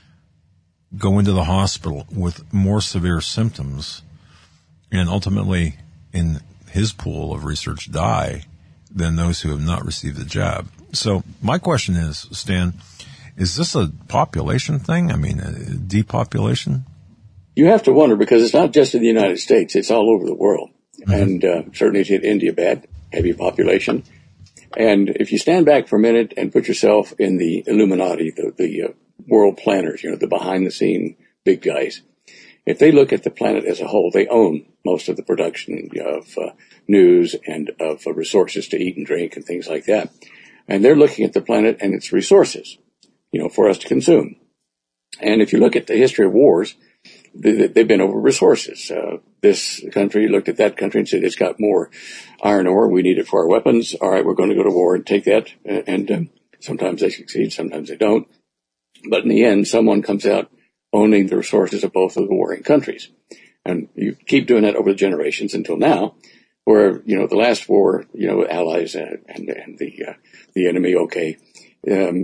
go into the hospital with more severe symptoms and ultimately, in his pool of research, die than those who have not received the jab. So my question is, Stan, is this a population thing? I mean, depopulation? You have to wonder, because it's not just in the United States. It's all over the world. Mm-hmm. And certainly it's hit India bad, heavy population. And if you stand back for a minute and put yourself in the Illuminati, the world planners, the behind-the-scene big guys, if they look at the planet as a whole, they own most of the production of news and of resources to eat and drink and things like that. And they're looking at the planet and its resources, for us to consume. And if you look at the history of wars, they've been over resources. This country looked at that country and said, it's got more iron ore. We need it for our weapons. All right, we're going to go to war and take that. And sometimes they succeed, sometimes they don't. But in the end, someone comes out owning the resources of both of the warring countries. And you keep doing that over the generations until now, where, the last war, allies and the enemy,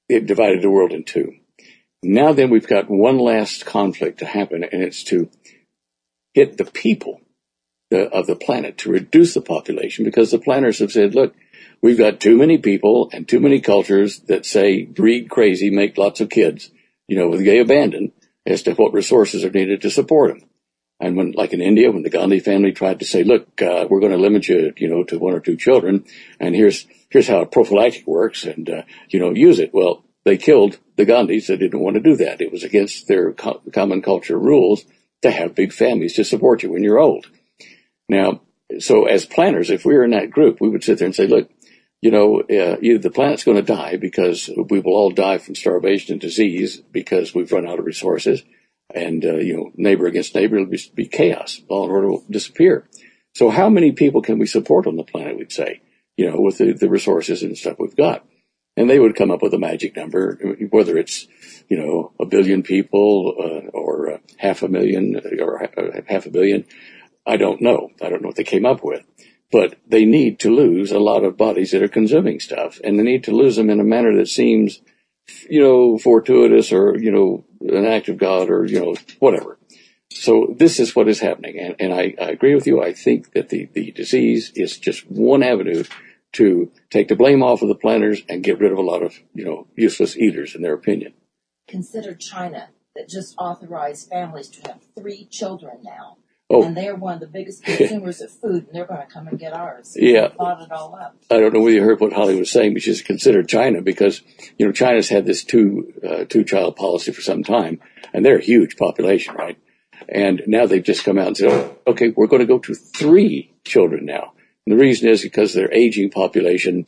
it divided the world in two. Now then we've got one last conflict to happen, and it's to hit the people of the planet, to reduce the population, because the planners have said, look, we've got too many people and too many cultures that say breed crazy, make lots of kids, with gay abandon as to what resources are needed to support them. And when, like in India, when the Gandhi family tried to say, look, we're going to limit you, to one or two children, and here's how a prophylactic works, and, use it. Well, they killed the Gandhis that didn't want to do that. It was against their common culture rules to have big families to support you when you're old. Now, so as planners, if we were in that group, we would sit there and say, look, either the planet's going to die because we will all die from starvation and disease because we've run out of resources, and, neighbor against neighbor, it'll be chaos. Law and order will disappear. So how many people can we support on the planet, we'd say, with the resources and stuff we've got? And they would come up with a magic number, whether it's, 1 billion people, or 500,000 or 500 million. I don't know. I don't know what they came up with. But they need to lose a lot of bodies that are consuming stuff, and they need to lose them in a manner that seems, fortuitous, or, an act of God, or, whatever. So this is what is happening. And I agree with you. I think that the disease is just one avenue to take the blame off of the planners and get rid of a lot of, useless eaters, in their opinion. Consider China, that just authorized families to have 3 children now. Oh. And they're one of the biggest consumers of food, and they're going to come and get ours. Yeah. They bought it all up. I don't know whether you heard what Holly was saying, but she's considered China because, China's had this two-child policy for some time, and they're a huge population, right? And now they've just come out and said, okay, we're going to go to 3 children now. And the reason is because their aging population,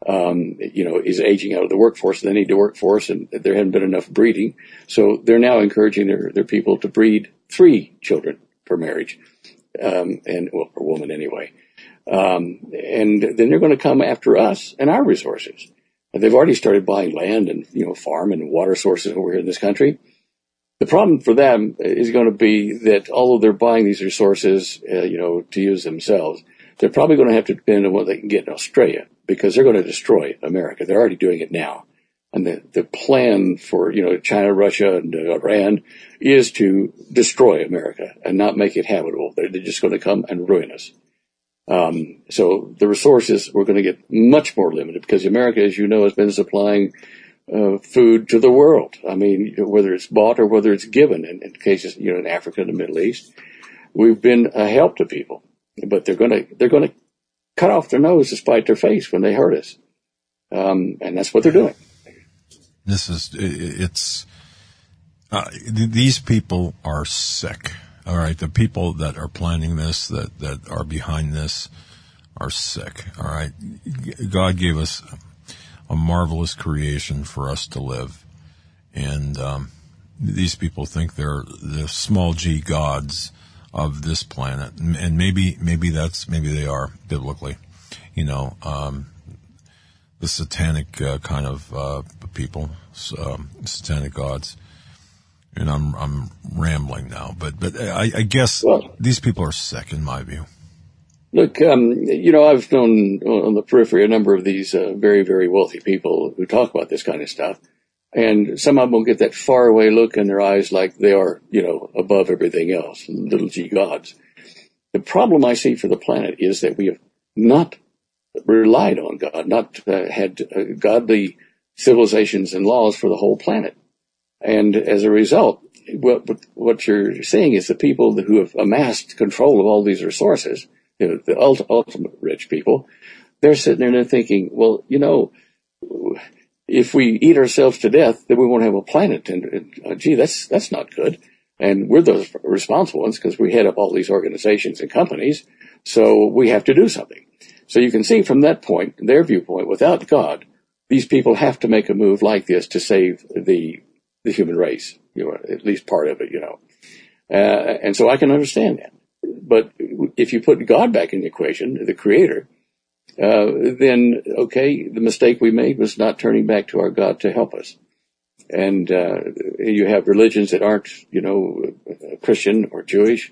is aging out of the workforce. They need the workforce, and there hadn't been enough breeding. So they're now encouraging their people to breed 3 children per marriage, per woman anyway. And then they're going to come after us and our resources. And they've already started buying land and, farm and water sources over here in this country. The problem for them is going to be that although they're buying these resources, to use themselves, they're probably going to have to depend on what they can get in Australia, because they're going to destroy America. They're already doing it now. And the plan for, China, Russia, and Iran is to destroy America and not make it habitable. They're just going to come and ruin us. So the resources, we're going to get much more limited, because America, as you know, has been supplying food to the world. I mean, whether it's bought or whether it's given in cases, in Africa and the Middle East. We've been a help to people, but they're going to cut off their nose to spite their face when they hurt us. And that's what they're doing. These people are sick. All right. The people that are planning this, that are behind this, are sick. All right. God gave us a marvelous creation for us to live. And, these people think they're the small g gods of this planet. And maybe they are biblically, the satanic kind of people, satanic gods. And I'm rambling now, but I guess these people are sick in my view. Look, I've known on the periphery a number of these very, very wealthy people who talk about this kind of stuff, and some of them will get that faraway look in their eyes, like they are, above everything else, little g gods. The problem I see for the planet is that we have not relied on God, not had godly civilizations and laws for the whole planet. And as a result, what you're seeing is the people who have amassed control of all these resources, the ultimate rich people, they're sitting there and they're thinking, well, if we eat ourselves to death, then we won't have a planet. And that's not good. And we're the responsible ones because we head up all these organizations and companies. So we have to do something. So you can see from that point, their viewpoint, without God, these people have to make a move like this to save the human race, at least part of it, and so I can understand that. But if you put God back in the equation, the creator, then, okay, the mistake we made was not turning back to our God to help us. And you have religions that aren't, Christian or Jewish,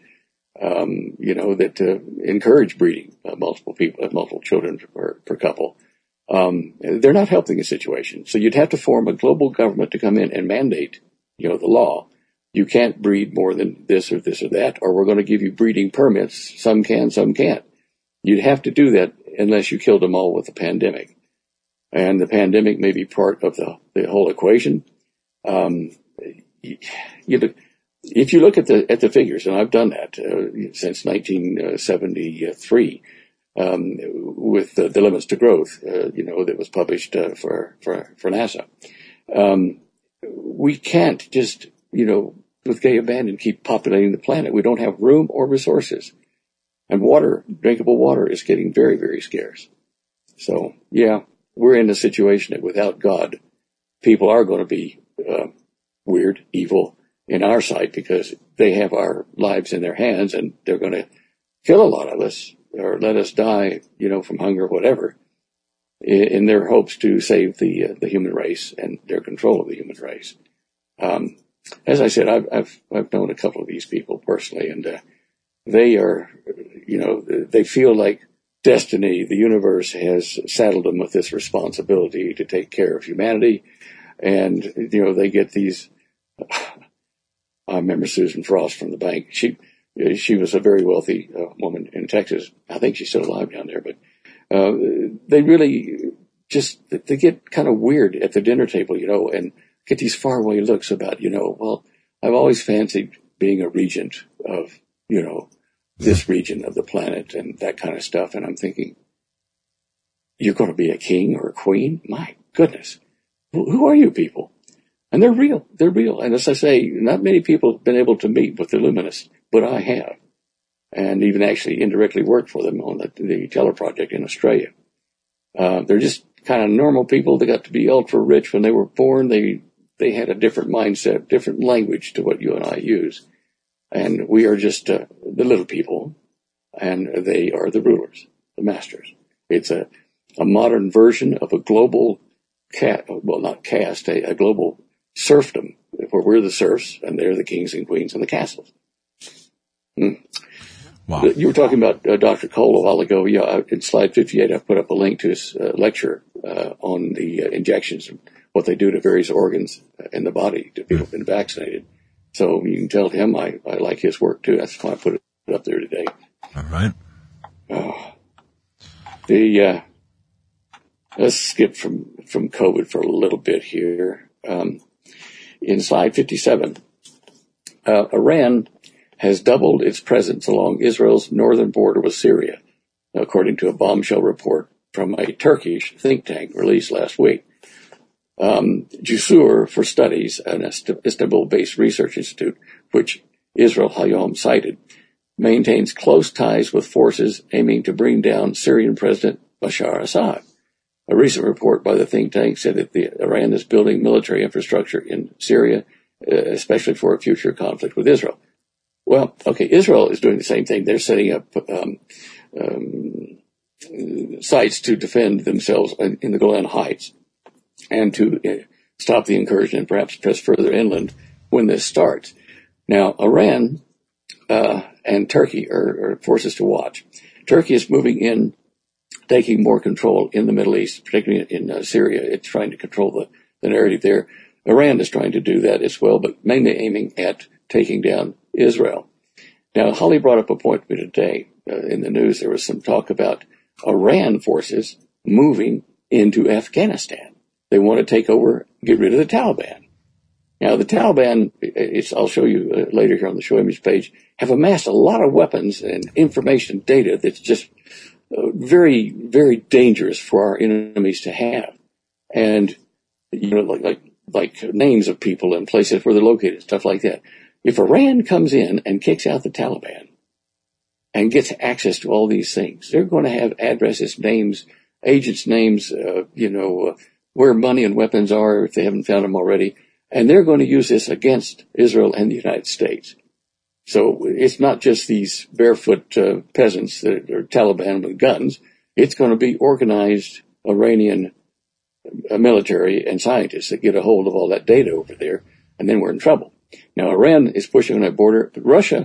that encourage breeding multiple children per couple. they're not helping the situation. So you'd have to form a global government to come in and mandate, the law. You can't breed more than this or that, or we're going to give you breeding permits. Some can, some can't. You'd have to do that unless you killed them all with the pandemic. And the pandemic may be part of the whole equation. If you look at the figures, and I've done that since 1973, with the Limits to Growth, that was published for NASA. We can't just, with gay abandon, keep populating the planet. We don't have room or resources. And water, drinkable water, is getting very, very scarce. So, yeah, we're in a situation that without God, people are going to be weird, evil in our sight because they have our lives in their hands and they're going to kill a lot of us or let us die, from hunger or whatever, in their hopes to save the human race and their control of the human race. As I said, I've known a couple of these people personally, and they are, they feel like destiny, the universe has saddled them with this responsibility to take care of humanity, and they get these. I remember Susan Frost from the bank. She was a very wealthy woman in Texas. I think she's still alive down there, but they really they get kind of weird at the dinner table, and get these faraway looks about, well, I've always fancied being a regent of, this region of the planet and that kind of stuff. And I'm thinking, you're going to be a king or a queen? My goodness. Who are you people? And they're real. They're real. And as I say, not many people have been able to meet with the Luminists, but I have. And even actually indirectly worked for them on the Teller Project in Australia. They're just kind of normal people. They got to be ultra rich when they were born. They had a different mindset, different language to what you and I use. And we are just the little people, and they are the rulers, the masters. It's a modern version of a global a global serfdom, where we're the serfs and they're the kings and queens in the castles. Wow. You were talking about Dr. Cole a while ago. Yeah, in slide 58, I put up a link to his lecture on the injections and what they do to various organs in the body to people who've been vaccinated. So you can tell him I like his work too. That's why I put it up there today. All right. Let's skip from COVID for a little bit here. In slide 57, Iran has doubled its presence along Israel's northern border with Syria, according to a bombshell report from a Turkish think tank released last week. Jusur for Studies, an Istanbul-based research institute, which Israel Hayom cited, maintains close ties with forces aiming to bring down Syrian President Bashar Assad. A recent report by the think tank said that Iran is building military infrastructure in Syria, especially for a future conflict with Israel. Well, okay, Israel is doing the same thing. They're setting up sites to defend themselves in the Golan Heights and to stop the incursion and perhaps press further inland when this starts. Now, Iran and Turkey are forces to watch. Turkey is moving in, taking more control in the Middle East, particularly in Syria. It's trying to control the narrative there. Iran is trying to do that as well, but mainly aiming at taking down Israel. Now, Holly brought up a point to me today. In the news, there was some talk about Iran forces moving into Afghanistan. They want to take over, get rid of the Taliban. Now, the Taliban, I'll show you later here on the show image page, have amassed a lot of weapons and information data that's just very, very dangerous for our enemies to have. And, like names of people and places where they're located, stuff like that. If Iran comes in and kicks out the Taliban and gets access to all these things, they're going to have addresses, names, agents' names, where money and weapons are if they haven't found them already. And they're going to use this against Israel and the United States. So it's not just these barefoot peasants that are Taliban with guns. It's going to be organized Iranian military and scientists that get a hold of all that data over there, and then we're in trouble. Now, Iran is pushing on that border, but Russia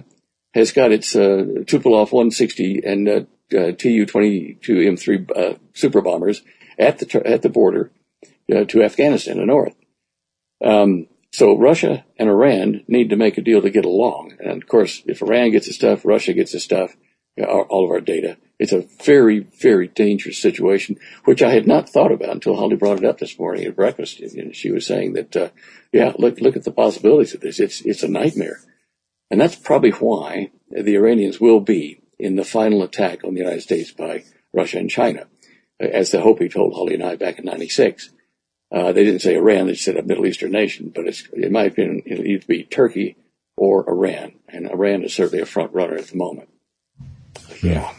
has got its Tupolev 160 and Tu-22M3 super bombers at the border to Afghanistan, the north. So Russia and Iran need to make a deal to get along. And of course, if Iran gets the stuff, Russia gets the stuff, all of our data. It's a very, very dangerous situation, which I had not thought about until Holly brought it up this morning at breakfast. And she was saying that, look at the possibilities of this. It's a nightmare. And that's probably why the Iranians will be in the final attack on the United States by Russia and China, as the Hopi told Holly and I back in '96. They didn't say Iran, they said a Middle Eastern nation, but in my opinion, it'll either be Turkey or Iran. And Iran is certainly a front runner at the moment. Yeah.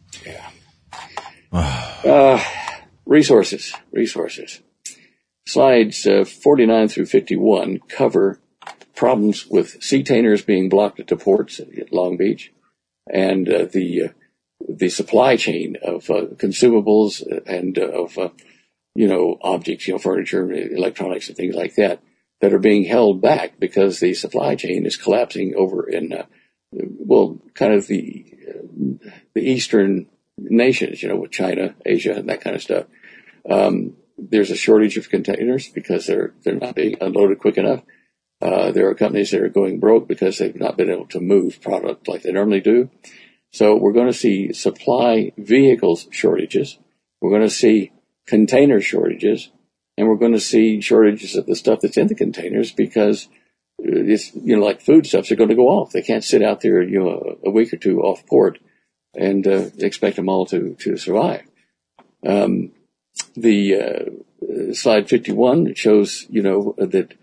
Resources. Slides 49 through 51 cover problems with sea containers being blocked at the ports at Long Beach, and the supply chain of consumables and of objects, furniture, electronics, and things like that are being held back because the supply chain is collapsing over in kind of the eastern nations, with China, Asia, and that kind of stuff. There's a shortage of containers because they're not being unloaded quick enough. There are companies that are going broke because they've not been able to move product like they normally do. So we're going to see supply vehicles shortages. We're going to see container shortages, and we're going to see shortages of the stuff that's in the containers because it's, like foodstuffs are going to go off. They can't sit out there, a week or two off port and expect them all to survive. The slide 51 shows, that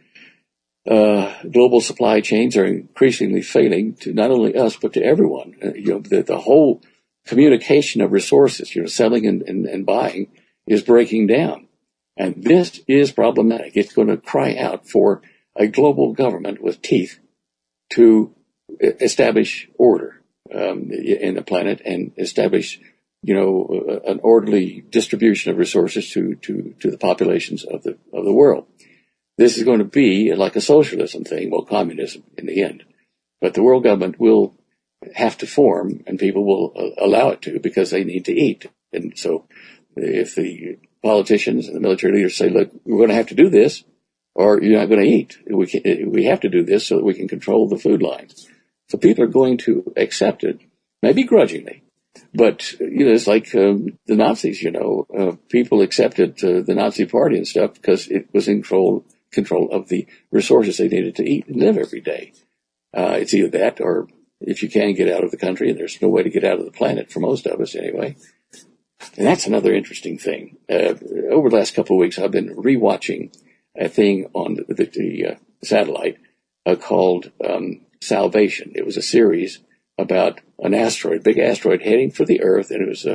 global supply chains are increasingly failing to not only us, but to everyone. The whole communication of resources, selling and buying is breaking down. And this is problematic. It's going to cry out for a global government with teeth to establish order in the planet and establish, an orderly distribution of resources to the populations of the world. This is going to be like a socialism thing, communism in the end. But the world government will have to form, and people will allow it to because they need to eat. And so if the politicians and the military leaders say, look, we're going to have to do this, or you're not going to eat. We have to do this so that we can control the food lines. So people are going to accept it, maybe grudgingly. But, it's like the Nazis, people accepted the Nazi party and stuff because it was in control of the resources they needed to eat and live every day. It's either that or if you can get out of the country, and there's no way to get out of the planet for most of us anyway. And that's another interesting thing. Over the last couple of weeks, I've been rewatching a thing on the satellite called Salvation. It was a series about an asteroid, big asteroid heading for the Earth, and it was,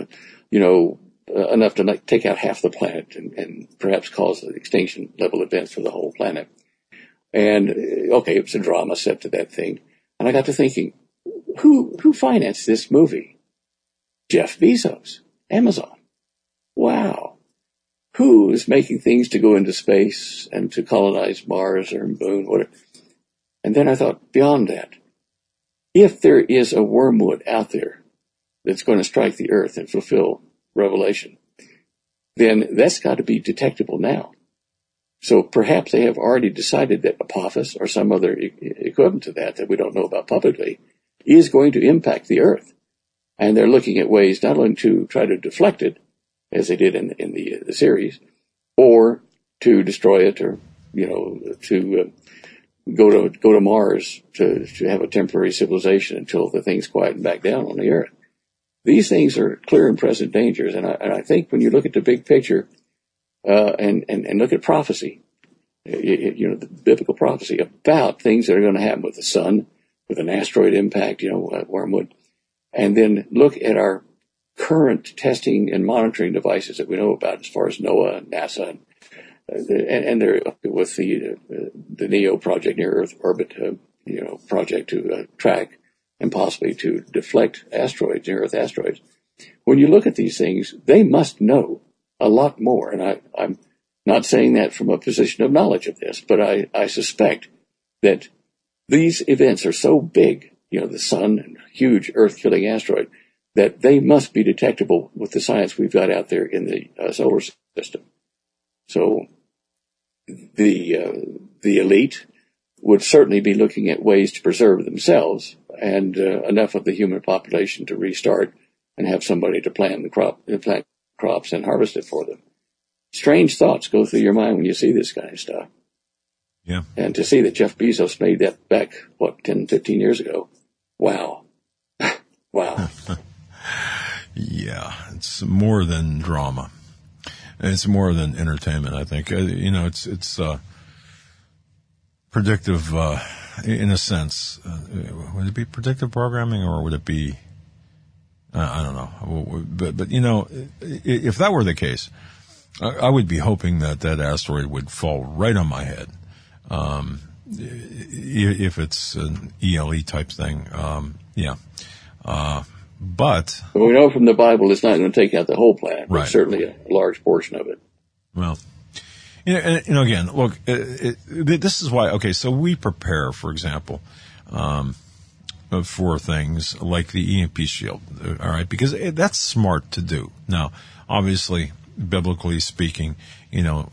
enough to take out half the planet and perhaps cause an extinction level event for the whole planet. And it was a drama set to that thing. And I got to thinking, who financed this movie? Jeff Bezos, Amazon. Wow. Who is making things to go into space and to colonize Mars or Moon, whatever? And then I thought, beyond that, if there is a wormwood out there that's going to strike the Earth and fulfill Revelation, then that's got to be detectable now. So perhaps they have already decided that Apophis or some other equivalent to that we don't know about publicly is going to impact the Earth. And they're looking at ways not only to try to deflect it, as they did in the series, or to destroy it, or to go to Mars to have a temporary civilization until the things quieten back down on the Earth. These things are clear and present dangers, and I think when you look at the big picture and look at prophecy, the biblical prophecy about things that are going to happen with the sun, with an asteroid impact, wormwood, and then look at our current testing and monitoring devices that we know about as far as NOAA and NASA, and they're with the NEO project, Near Earth Orbit, project to track and possibly to deflect asteroids, near Earth asteroids. When you look at these things, they must know a lot more. And I'm not saying that from a position of knowledge of this, but I suspect that these events are so big, the sun and huge Earth-killing asteroid, that they must be detectable with the science we've got out there in the solar system. So the elite would certainly be looking at ways to preserve themselves and enough of the human population to restart and have somebody to plant crops and harvest it for them. Strange thoughts go through your mind when you see this kind of stuff. Yeah. And to see that Jeff Bezos made that back, 10, 15 years ago. Wow. Wow. Yeah. It's more than drama. It's more than entertainment, I think. It's predictive, in a sense. Would it be predictive programming, or would it be, I don't know. But if that were the case, I would be hoping that asteroid would fall right on my head. If it's an ELE type thing, yeah. But we know from the Bible it's not going to take out the whole planet, but right. Certainly a large portion of it. Well, again, look, this is why. Okay, so we prepare, for example, for things like the EMP shield. All right, because that's smart to do. Now, obviously, biblically speaking, we know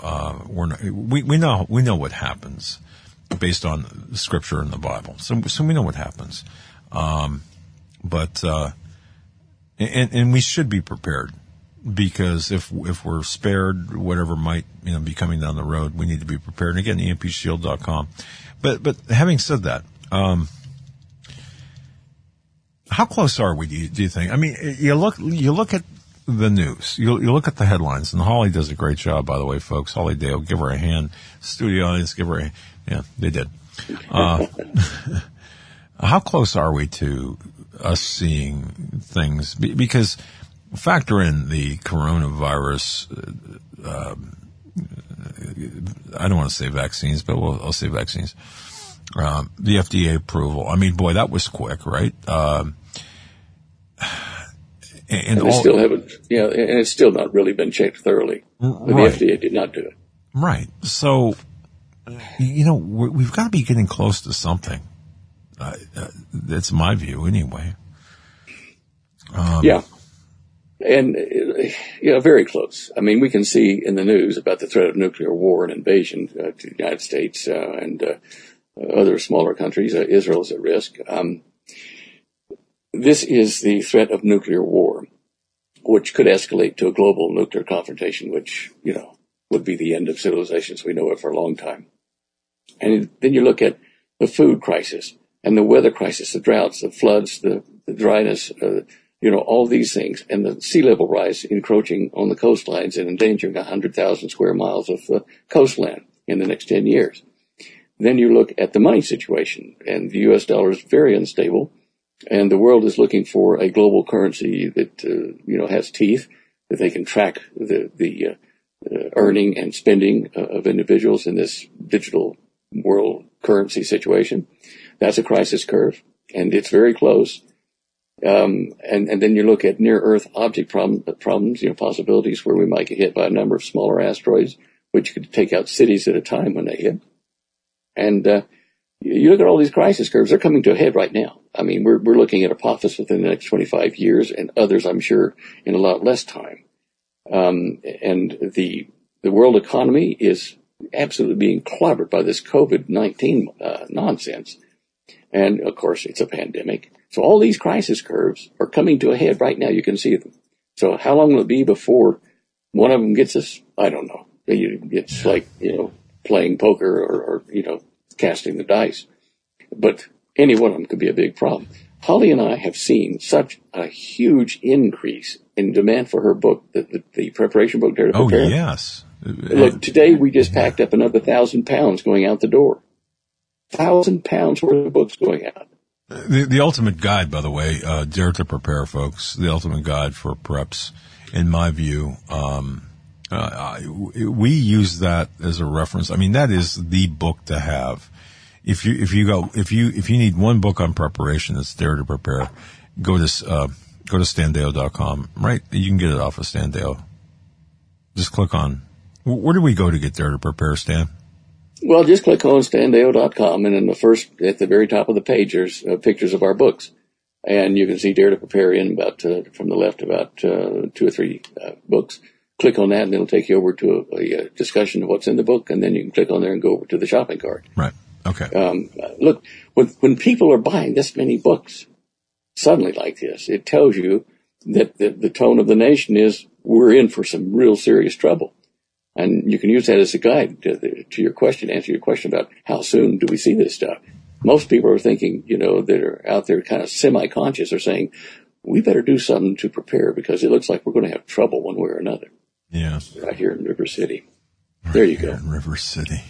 what happens based on Scripture in the Bible. So we know what happens. But we should be prepared, because if we're spared whatever might be coming down the road, we need to be prepared. And again, EMPshield.com. But having said that, how close are we? Do you think? I mean, you look at the news. You look at the headlines, and Holly does a great job, by the way, folks. Holly Dale, give her a hand. Studio audience, give her a hand. Yeah, they did. How close are we to us seeing things? Because factor in the coronavirus, I don't want to say vaccines, but I'll say vaccines. The FDA approval. I mean, boy, that was quick, right? And they still haven't, and it's still not really been checked thoroughly. Right. The FDA did not do it. Right. So, we've got to be getting close to something. That's my view, anyway. Yeah. And, very close. I mean, we can see in the news about the threat of nuclear war and invasion to the United States and other smaller countries. Israel's at risk. This is the threat of nuclear war, which could escalate to a global nuclear confrontation, which, would be the end of civilization as we know it for a long time. And then you look at the food crisis and the weather crisis, the droughts, the floods, the dryness, all these things, and the sea level rise encroaching on the coastlines and endangering 100,000 square miles of coastland in the next 10 years. Then you look at the money situation, and the U.S. dollar is very unstable, and the world is looking for a global currency that, has teeth, that they can track the earning and spending of individuals in this digital world currency situation. That's a crisis curve, and it's very close. And then you look at near-Earth object problems, possibilities where we might get hit by a number of smaller asteroids, which could take out cities at a time when they hit. And you look at all these crisis curves; they're coming to a head right now. I mean, we're looking at apophis within the next 25 years, and others, I'm sure, in a lot less time. And the world economy is absolutely being clobbered by this COVID-19 nonsense. And of course, it's a pandemic. So all these crisis curves are coming to a head right now. You can see them. So how long will it be before one of them gets us? I don't know. It's like, playing poker or casting the dice. But any one of them could be a big problem. Holly and I have seen such a huge increase in demand for her book, the preparation book, Dare to Prepare. Oh, yes. Look, today we just packed up another 1,000 pounds going out the door. 1,000 pounds worth of books going out. The ultimate guide, by the way, Dare to Prepare, folks, the ultimate guide for preps, in my view. We use that as a reference. I mean, that is the book to have. If you need one book on preparation, it's Dare to Prepare. Go to Standeo.com, right? You can get it off of Standeo. Just click on, where do we go to get Dare to Prepare, Stan? Well, just click on standeo.com, and at the very top of the page, there's pictures of our books. And you can see Dare to Prepare in from the left, about 2 or 3 books. Click on that, and it'll take you over to a discussion of what's in the book, and then you can click on there and go over to the shopping cart. Right. Okay. Look, when people are buying this many books suddenly like this, it tells you that the tone of the nation is we're in for some real serious trouble. And you can use that as a guide to your question, answer your question about how soon do we see this stuff. Most people are thinking, that are out there kind of semi-conscious are saying, we better do something to prepare because it looks like we're going to have trouble one way or another. Yeah. Right here in River City. There you go. River City.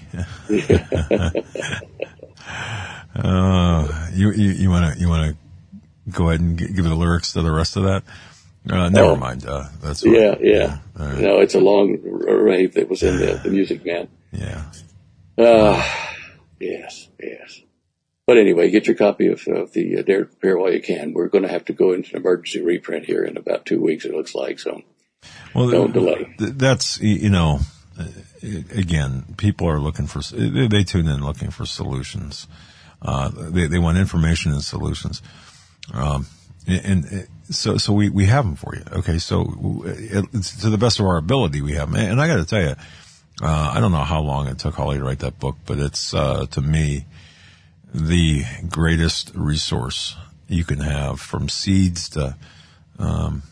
You want to go ahead and give the lyrics to the rest of that? Never mind. That's yeah. Right. No, it's a long array that was in the Music Man. Yeah. Yes. But anyway, get your copy of the Dare to Prepare while you can. We're going to have to go into an emergency reprint here in about 2 weeks, it looks like. So don't delay. That's, again, people are looking for, they tune in looking for solutions. They want information and solutions. So we have them for you. Okay. So to the best of our ability, we have them. And I got to tell you, I don't know how long it took Holly to write that book, but it's, to me, the greatest resource you can have, from seeds to, from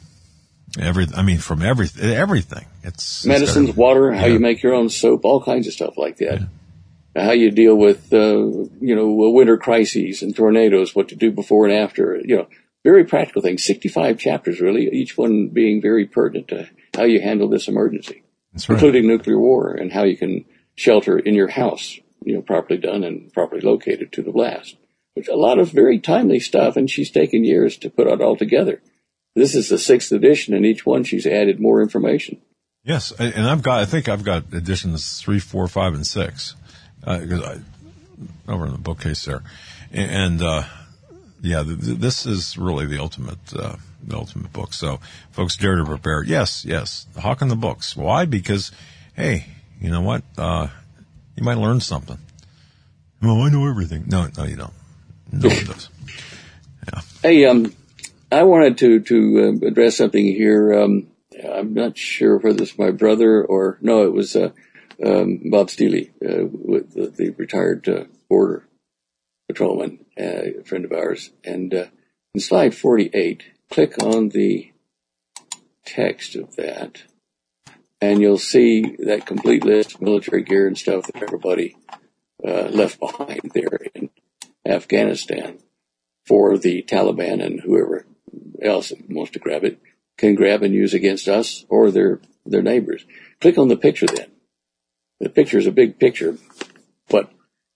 everything. It's medicines, water, how you make your own soap, all kinds of stuff like that. Yeah. How you deal with, winter crises and tornadoes, what to do before and after, very practical things. 65 chapters, really, each one being very pertinent to how you handle this emergency, That's right. Including nuclear war and how you can shelter in your house, properly done and properly located to the blast. It's a lot of very timely stuff, and she's taken years to put it all together. This is the 6th edition, and each one she's added more information. Yes, and I think I've got editions 3, 4, 5, and 6 because over in the bookcase there, and this is really the ultimate book. So, folks, Dare to Prepare. Yes, hawk on the books. Why? Because, hey, you know what? You might learn something. Well, I know everything. No, you don't. No one does. Yeah. Hey, I wanted to address something here. I'm not sure whether it's my brother or no. It was Bob Steele, with the retired border patrolman, a friend of ours. And in slide 48, click on the text of that, and you'll see that complete list of military gear and stuff that everybody left behind there in Afghanistan for the Taliban and whoever else wants to grab it can grab and use against us or their neighbors. Click on the picture then. The picture is a big picture, but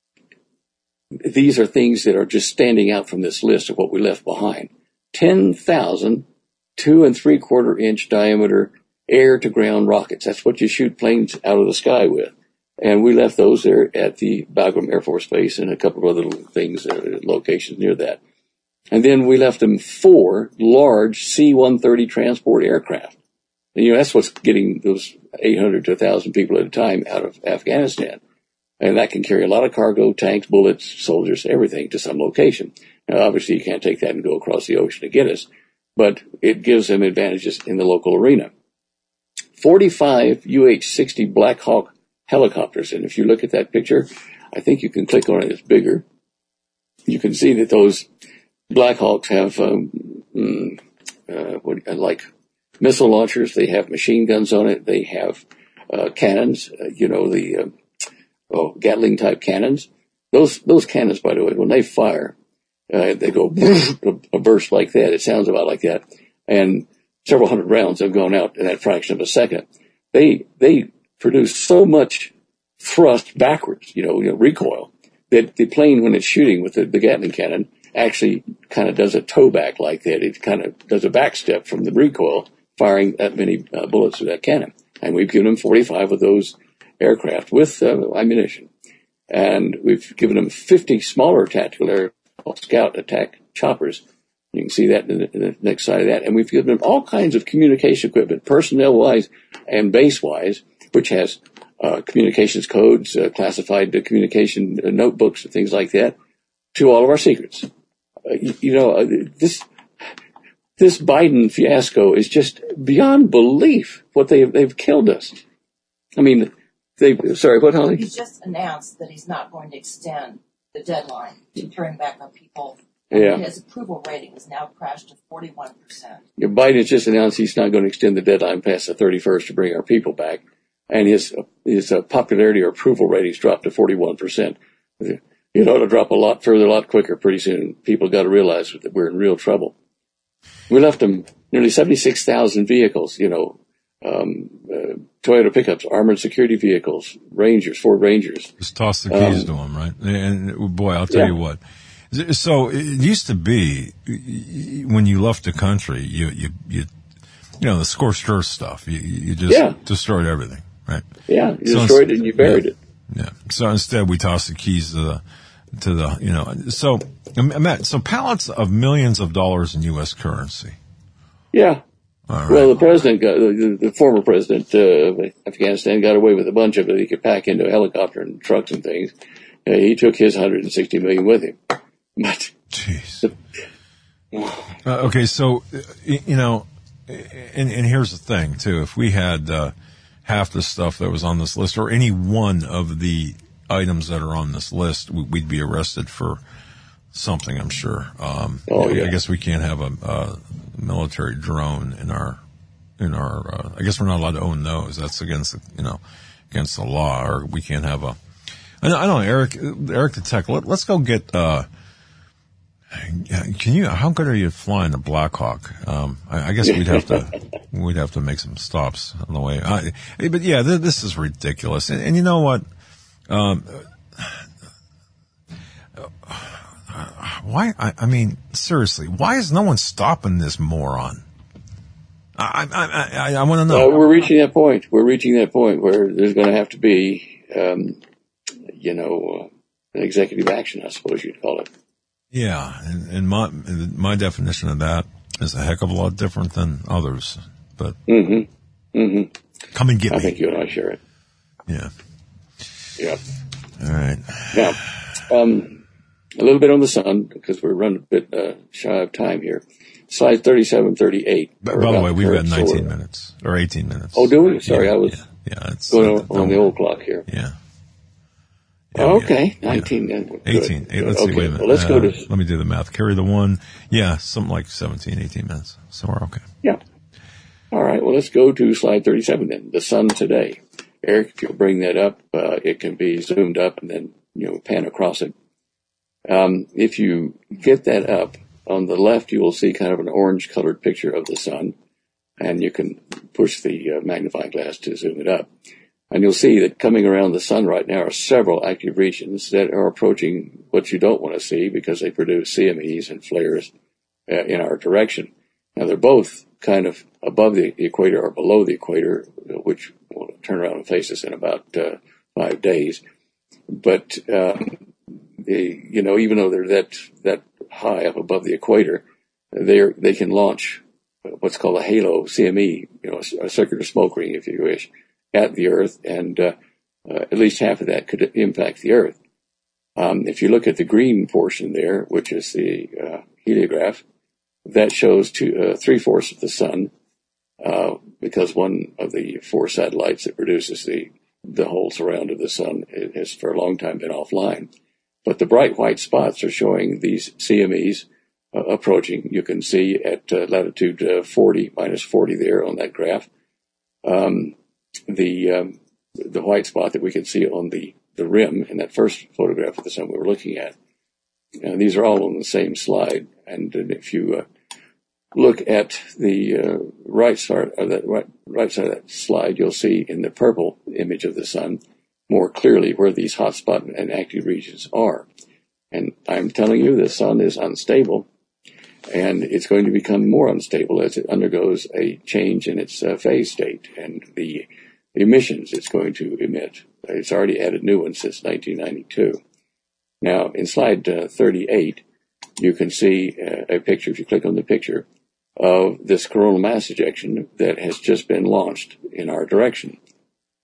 these are things that are just standing out from this list of what we left behind. 10,000 2 3/4-inch diameter air-to-ground rockets. That's what you shoot planes out of the sky with. And we left those there at the Bagram Air Force Base and a couple of other little things, locations near that. And then we left them 4 large C-130 transport aircraft. And, that's what's getting those 800 to 1,000 people at a time out of Afghanistan. And that can carry a lot of cargo, tanks, bullets, soldiers, everything to some location. Now, obviously, you can't take that and go across the ocean to get us, but it gives them advantages in the local arena. 45 UH-60 Black Hawk helicopters. And if you look at that picture, I think you can click on it. It's bigger. You can see that those Black Hawks have like missile launchers. They have machine guns on it. They have cannons. Gatling type cannons. Those cannons, by the way, when they fire, they go a burst like that. It sounds about like that, and several hundred rounds have gone out in that fraction of a second. They produce so much thrust backwards, recoil, that the plane, when it's shooting with the Gatling cannon, actually kind of does a toe back like that. It kind of does a back step from the recoil, firing that many bullets with that cannon. And we've given them 45 of those aircraft with ammunition. And we've given them 50 smaller tactical aircraft, Scout attack choppers. You can see that in the next side of that. And we've given them all kinds of communication equipment, personnel-wise and base-wise, which has communications codes, classified communication notebooks, and things like that, to all of our secrets. This Biden fiasco is just beyond belief. What they've killed us. I mean, what, Holly? He's just announced that he's not going to extend the deadline to bring back our people. Yeah. His approval rating has now crashed to 41%. Biden has just announced he's not going to extend the deadline past the 31st to bring our people back, and his popularity or approval ratings dropped to 41%. It ought to drop a lot further, a lot quicker pretty soon. People got to realize that we're in real trouble. We left them nearly 76,000 vehicles, Toyota pickups, armored security vehicles, Rangers, Ford Rangers. Just toss the keys to them, right? And boy, I'll tell you what. So it used to be when you left the country, you the scorched earth stuff. You just destroyed everything, right? Yeah, you destroyed it and you buried it. Yeah. So instead, we tossed the keys to the. So Matt, so pallets of millions of dollars in U.S. currency. Yeah. All right. Well, the former president of Afghanistan got away with a bunch of it. He could pack into a helicopter and trucks and things. He took his $160 million with him. But jeez. Okay, so and here's the thing too. If we had half the stuff that was on this list, or any one of the items that are on this list, we'd be arrested for something, I'm sure. I guess we can't have a military drone in our. I guess we're not allowed to own those. That's against against the law. Or we can't have a. I don't know, Eric the tech. Let's go get. How good are you at flying the Black Hawk? I guess we'd have to make some stops on the way. But yeah, this is ridiculous. And you know what? Why? I mean, seriously, why is no one stopping this moron? I want to know. We're reaching that point. We're reaching that point where there's going to have to be, an executive action, I suppose you'd call it. Yeah, and my definition of that is a heck of a lot different than others. But come and get me. I think you and I share it. Yeah. Yeah. All right. Now, a little bit on the sun, because we're running a bit shy of time here. Slide 37, 38. By the way, we've got 19 minutes or 18 minutes. Oh, do we? Sorry, I was it's going on the old clock here. Yeah. Okay, 19. 18. Let's see, wait a minute. Well, let's go to... Let me do the math. Carry the one. Yeah, something like 17, 18 minutes. So we're okay. Yeah. All right, well, let's go to slide 37 then. The sun today. Eric, if you'll bring that up, it can be zoomed up and then, pan across it. If you get that up, on the left, you will see kind of an orange-colored picture of the sun, and you can push the magnifying glass to zoom it up. And you'll see that coming around the sun right now are several active regions that are approaching what you don't want to see because they produce CMEs and flares in our direction. Now, they're both kind of above the equator or below the equator, which will turn around and face us in about 5 days. But, even though they're that high up above the equator, they can launch what's called a halo CME, a circular smoke ring, if you wish, at the Earth, and at least half of that could impact the Earth. If you look at the green portion there, which is the heliograph, that shows 3/4 of the sun, because one of the 4 satellites that produces the whole surround of the sun has for a long time been offline. But the bright white spots are showing these CMEs approaching. You can see at latitude -40 there on that graph. The white spot that we can see on the rim in that first photograph of the sun we were looking at. These are all on the same slide. And if you look at the right side of that slide, you'll see in the purple image of the sun more clearly where these hotspot and active regions are. And I'm telling you, the sun is unstable, and it's going to become more unstable as it undergoes a change in its phase state and the emissions it's going to emit. It's already added new ones since 1992. Now, in slide 38, you can see a picture, if you click on the picture, of this coronal mass ejection that has just been launched in our direction.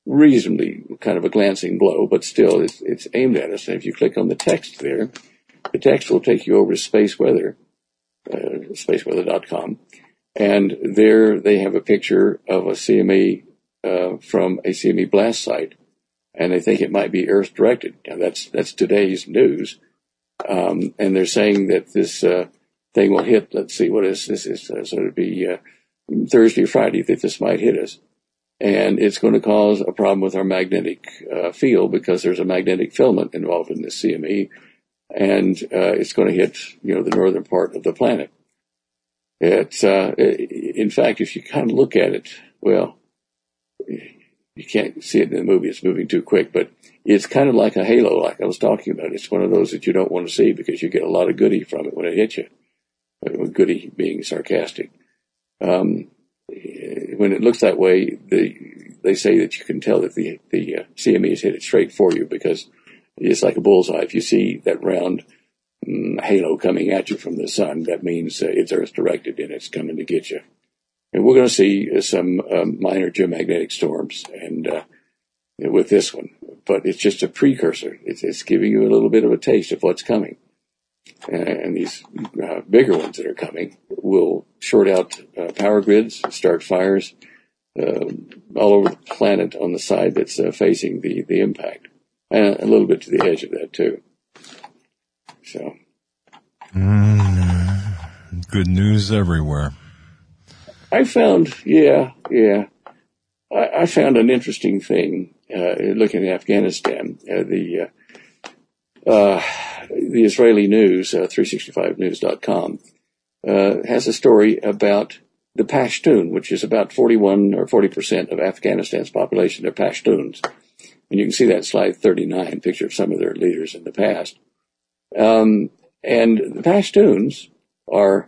reasonably kind of a glancing blow, but still it's aimed at us. And if you click on the text there, the text will take you over to Space Weather, spaceweather.com. And there they have a picture of a CME from a CME blast site, and they think it might be Earth directed. Now that's today's news, and they're saying that this thing will hit. Let's see, what is this? So it'd be Thursday or Friday that this might hit us, and it's going to cause a problem with our magnetic field because there's a magnetic filament involved in this CME, and it's going to hit the northern part of the planet. It's in fact, if you kind of look at it, well, you can't see it in the movie; it's moving too quick. But it's kind of like a halo, like I was talking about. It's one of those that you don't want to see because you get a lot of goody from it when it hits you. Goody being sarcastic. When it looks that way, they say that you can tell that the CME is headed straight for you because it's like a bullseye. If you see that round halo coming at you from the sun, that means it's Earth directed and it's coming to get you. And we're going to see some minor geomagnetic storms and with this one, but it's just a precursor. It's giving you a little bit of a taste of what's coming. And these bigger ones that are coming will short out power grids, start fires all over the planet on the side that's facing the impact, and a little bit to the edge of that too. So, good news everywhere. I found, I found an interesting thing looking at Afghanistan. The Israeli news, 365news.com, has a story about the Pashtun, which is about 41 or 40% of Afghanistan's population. They're Pashtuns. And you can see that slide 39, picture of some of their leaders in the past. And the Pashtuns are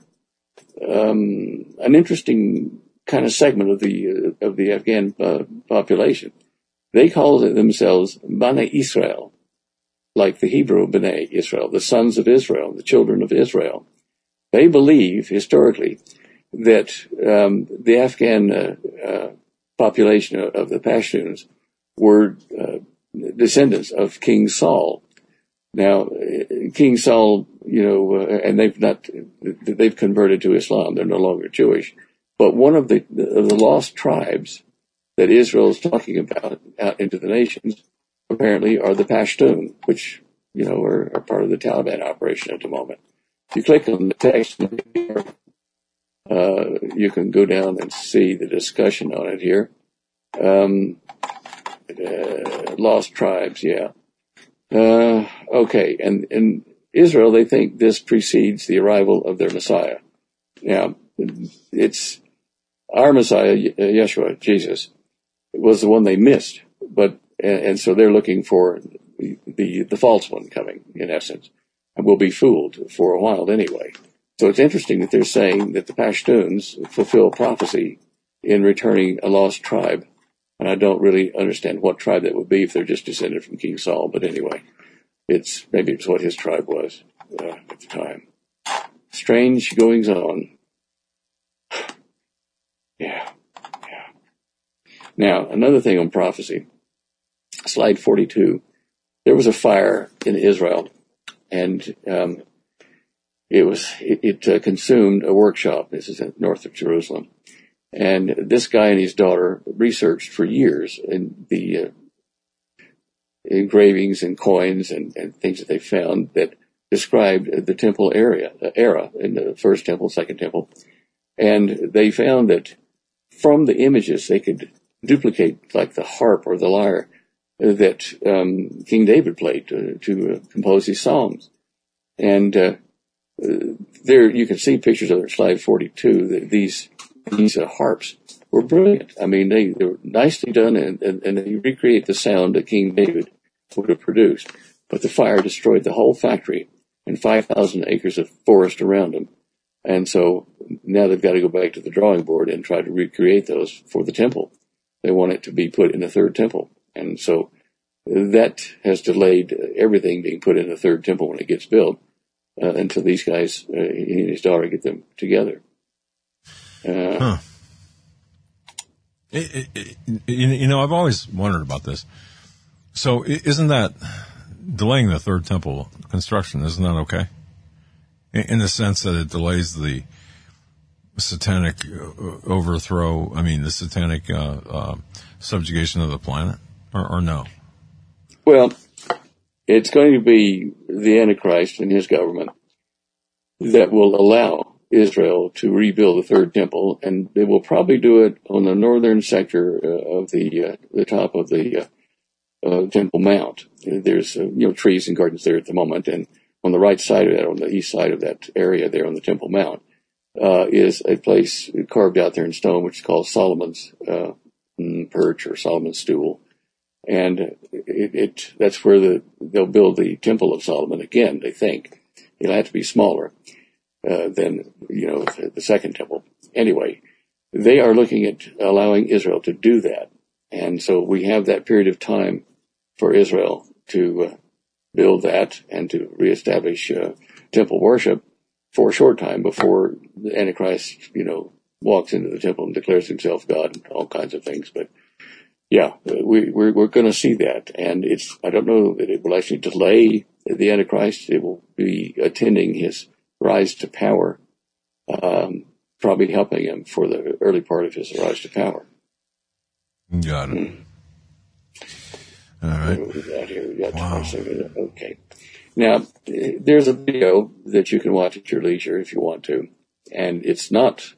an interesting kind of segment of the Afghan population. They call themselves Bnei Israel, like the Hebrew Bnei Israel, the sons of Israel, the children of Israel. They believe historically that the Afghan population of the Pashtuns were descendants of King Saul. Now, King Saul, and they've converted to Islam. They're no longer Jewish. But one of the lost tribes that Israel is talking about out into the nations apparently are the Pashtun, which, are part of the Taliban operation at the moment. If you click on the text, you can go down and see the discussion on it here. Lost tribes, yeah. Okay, and in Israel, they think this precedes the arrival of their Messiah. Now, it's our Messiah, Yeshua, Jesus, was the one they missed, and so they're looking for the false one coming, in essence, and will be fooled for a while anyway. So it's interesting that they're saying that the Pashtuns fulfill prophecy in returning a lost tribe. And I don't really understand what tribe that would be if they're just descended from King Saul. But anyway, maybe it's what his tribe was at the time. Strange goings on. Yeah. Now, another thing on prophecy. Slide 42. There was a fire in Israel, and it consumed a workshop. This is north of Jerusalem. And this guy and his daughter researched for years in the engravings and coins and things that they found that described the temple era in the first temple, second temple. And they found that from the images they could duplicate like the harp or the lyre that King David played to compose his psalms. And there you can see pictures of it, slide 42, that these harps were brilliant. I mean, they were nicely done, and they recreate the sound that King David would have produced. But the fire destroyed the whole factory and 5,000 acres of forest around them. And so now they've got to go back to the drawing board and try to recreate those for the temple. They want it to be put in the third temple. And so that has delayed everything being put in the third temple when it gets built until these guys, he and his daughter, get them together. I've always wondered about this. So isn't that delaying the third temple construction? Isn't that okay? In the sense that it delays the satanic overthrow, the satanic subjugation of the planet, or no? Well, it's going to be the Antichrist and his government that will allow Israel to rebuild the third temple, and they will probably do it on the northern sector of the top of the Temple Mount. There's trees and gardens there at the moment, and on the right side of that, on the east side of that area there on the Temple Mount, is a place carved out there in stone, which is called Solomon's Perch or Solomon's Stool. And that's where they'll build the Temple of Solomon again, they think. It'll have to be smaller than, the second temple. Anyway, they are looking at allowing Israel to do that. And so we have that period of time for Israel to build that and to reestablish temple worship for a short time before the Antichrist, walks into the temple and declares himself God and all kinds of things. But yeah, we're going to see that. And I don't know that it will actually delay the Antichrist. It will be attending his rise to power, probably helping him for the early part of his rise to power. Got it. All right. Wow. Okay. Now, there's a video that you can watch at your leisure if you want to. And it's not,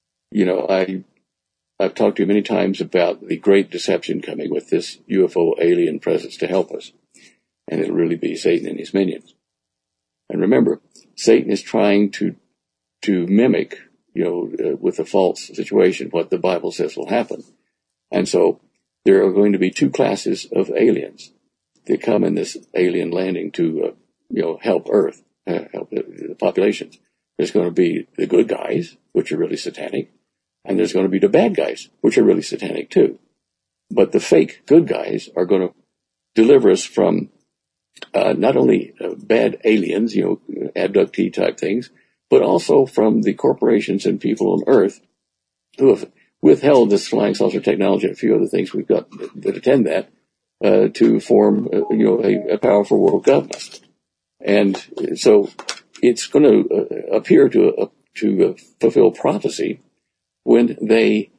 I've talked to you many times about the great deception coming with this UFO alien presence to help us. And it'll really be Satan and his minions. And remember, Satan is trying to mimic, with a false situation, what the Bible says will happen. And so there are going to be two classes of aliens that come in this alien landing to, help Earth, help the populations. There's going to be the good guys, which are really satanic, and there's going to be the bad guys, which are really satanic too. But the fake good guys are going to deliver us from not only bad aliens, abductee type things, but also from the corporations and people on Earth who have withheld this flying saucer technology and a few other things we've got that attend that to form, a powerful world government. And so it's going to appear to fulfill prophecy when they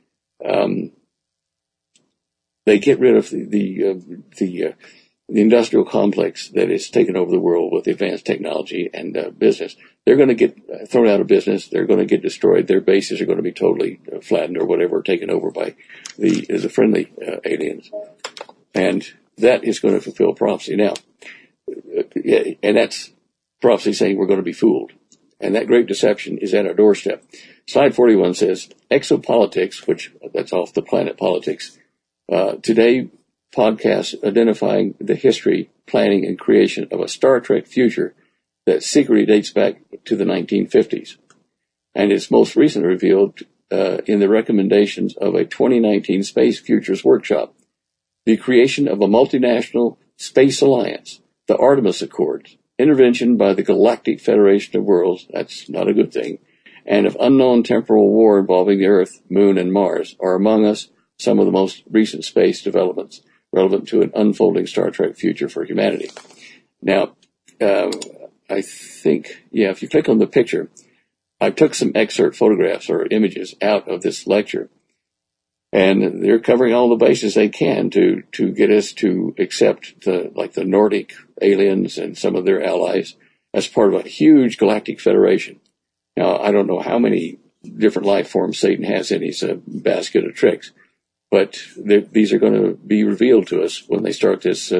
get rid of the industrial complex that is taken over the world with advanced technology and business. They're going to get thrown out of business. They're going to get destroyed. Their bases are going to be totally flattened or whatever, taken over by the friendly aliens. And that is going to fulfill prophecy. Now, and that's prophecy saying we're going to be fooled. And that great deception is at our doorstep. Slide 41 says, Exopolitics, which that's off the planet politics, today podcast identifying the history, planning, and creation of a Star Trek future that secretly dates back to the 1950s. And it's most recently revealed in the recommendations of a 2019 Space Futures Workshop, the creation of a multinational space alliance, the Artemis Accords, intervention by the Galactic Federation of Worlds, that's not a good thing, and of unknown temporal war involving the Earth, Moon, and Mars are among us some of the most recent space developments relevant to an unfolding Star Trek future for humanity. Now, I think, if you click on the picture, I took some excerpt photographs or images out of this lecture, and they're covering all the bases they can to get us to accept the Nordic aliens and some of their allies as part of a huge galactic federation. Now, I don't know how many different life forms Satan has in his basket of tricks, but these are going to be revealed to us when they start this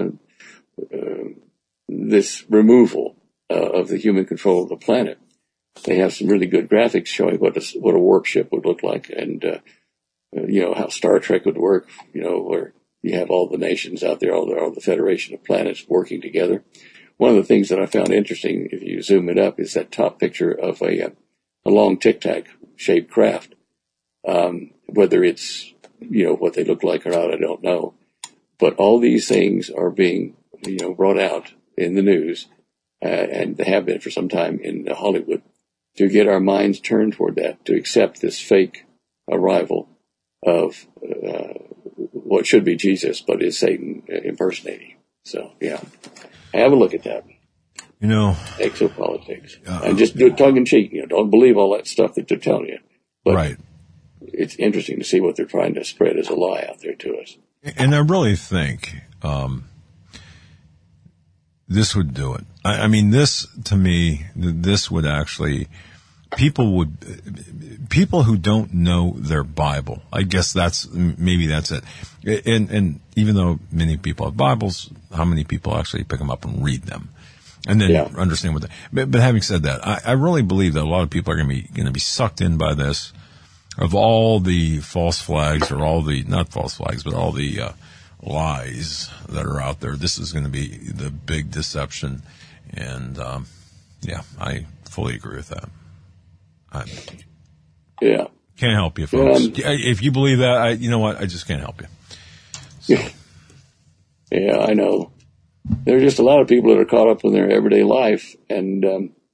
removal of the human control of the planet. They have some really good graphics showing what a warp ship would look like, and how Star Trek would work. Where you have all the nations out there, all the Federation of Planets working together. One of the things that I found interesting, if you zoom it up, is that top picture of a long tic-tac shaped craft. Whether it's what they look like or not, I don't know. But all these things are being brought out in the news, and they have been for some time in Hollywood, to get our minds turned toward that, to accept this fake arrival of what should be Jesus, but is Satan impersonating. So, yeah, have a look at that. Exopolitics. And just do it tongue-in-cheek. Don't believe all that stuff that they're telling you. But right. It's interesting to see what they're trying to spread as a lie out there to us. And I really think this would do it. I mean, this, to me, this would actually... People who don't know their Bible, I guess maybe that's it. And even though many people have Bibles, how many people actually pick them up and read them? And then understand what but having said that, I really believe that a lot of people are going to be sucked in by this. Of all the false flags, or all the, not false flags, but all the lies that are out there, this is going to be the big deception. And, I fully agree with that. Can't help you, folks. If you believe that, you know what? I just can't help you. So. Yeah, I know. There are just a lot of people that are caught up in their everyday life, and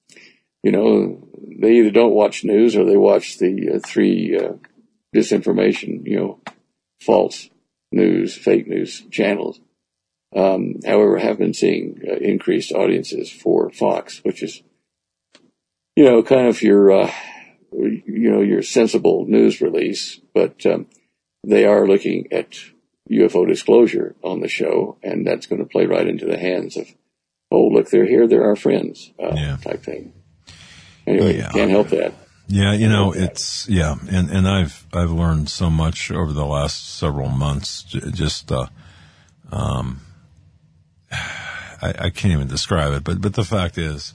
they either don't watch news or they watch the three disinformation, false news, fake news channels. However, I have been seeing increased audiences for Fox, which is kind of your sensible news release, but they are looking at UFO disclosure on the show, and that's going to play right into the hands of, oh, look, they're here, they're our friends, type thing. Anyway, can't help that. Yeah, it's, and I've learned so much over the last several months, just, I can't even describe it, but the fact is,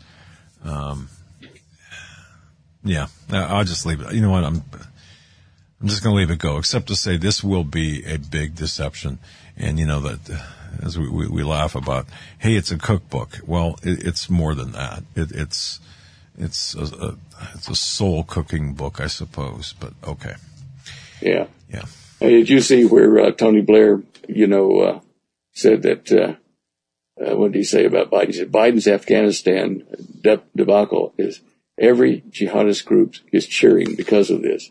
I'll just leave it. You know what? I'm just going to leave it go, except to say this will be a big deception. And that as we laugh about, hey, it's a cookbook. Well, it's more than that. It's a soul cooking book, I suppose. But okay. Yeah. Yeah. Hey, did you see where Tony Blair, said that? What did he say about Biden? He said Biden's Afghanistan debacle is. Every jihadist group is cheering because of this.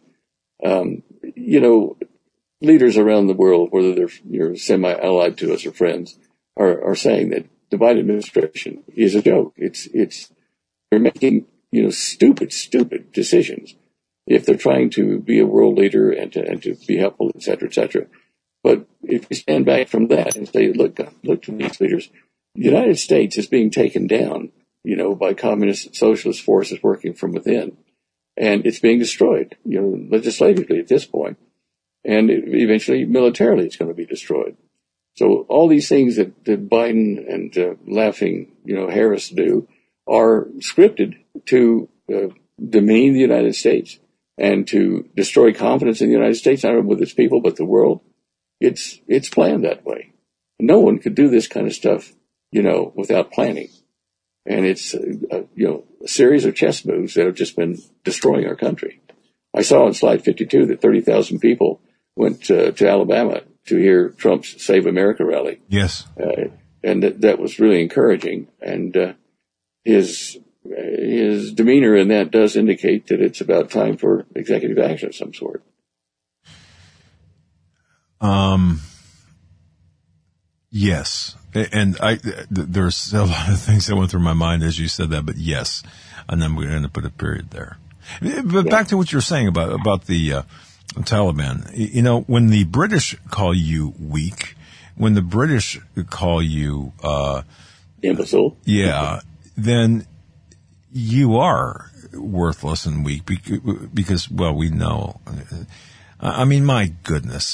Leaders around the world, whether they're semi-allied to us or friends, are saying that the Biden administration is a joke. They're making, stupid decisions if they're trying to be a world leader and to be helpful, et cetera, et cetera. But if you stand back from that and say, look to these leaders, the United States is being taken down, by communist socialist forces working from within. And it's being destroyed, legislatively at this point. And eventually, militarily, it's going to be destroyed. So all these things that Biden and laughing, Harris do are scripted to demean the United States and to destroy confidence in the United States, not only with its people, but the world. It's planned that way. No one could do this kind of stuff, without planning. And it's, a series of chess moves that have just been destroying our country. I saw on slide 52 that 30,000 people went to Alabama to hear Trump's Save America rally. Yes. And that was really encouraging. And his demeanor in that does indicate that it's about time for executive action of some sort. Yes. And there's a lot of things that went through my mind as you said that, but yes. And then we're going to put a period there. But back to what you're saying about the Taliban. When the British call you weak, when the British call you, imbecile. Yeah. Then you are worthless and weak because, well, we know. I mean, my goodness.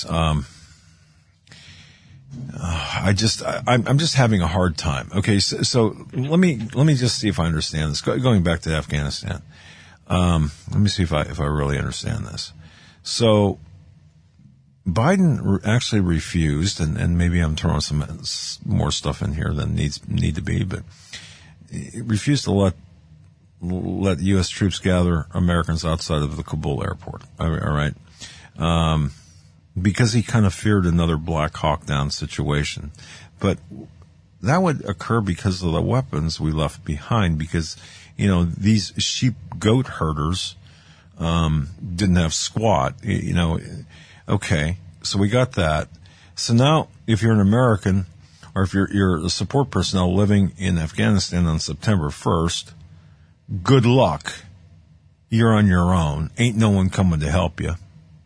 I'm just having a hard time. Okay, so let me just see if I understand this. Going back to Afghanistan, let me see if I really understand this. So Biden actually refused, and maybe I'm throwing some more stuff in here than need to be, but he refused to let U.S. troops gather Americans outside of the Kabul airport. All right. Because he kind of feared another Black Hawk Down situation. But that would occur because of the weapons we left behind, because, these sheep goat herders, didn't have squat, Okay, so we got that. So now, if you're an American, or if you're a support personnel living in Afghanistan on September 1st, good luck. You're on your own. Ain't no one coming to help you.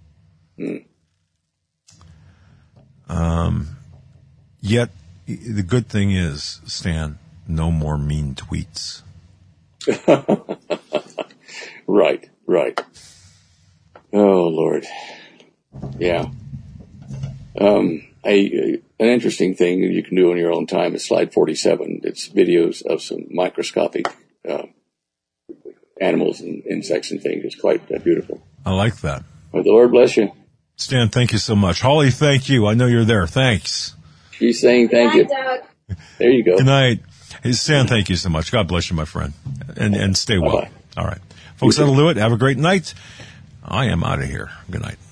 Yet, the good thing is, Stan, no more mean tweets. Right. Oh, Lord. Yeah. An interesting thing you can do on your own time is slide 47. It's videos of some microscopic animals and insects and things. It's quite beautiful. I like that. Well, the Lord bless you. Stan, thank you so much. Holly, thank you. I know you're there. Thanks. She's saying thank you. Doug. There you go. Good night. Hey, Stan, thank you so much. God bless you, my friend. And stay well. Bye-bye. All right. Folks, that'll do it. Have a great night. I am out of here. Good night.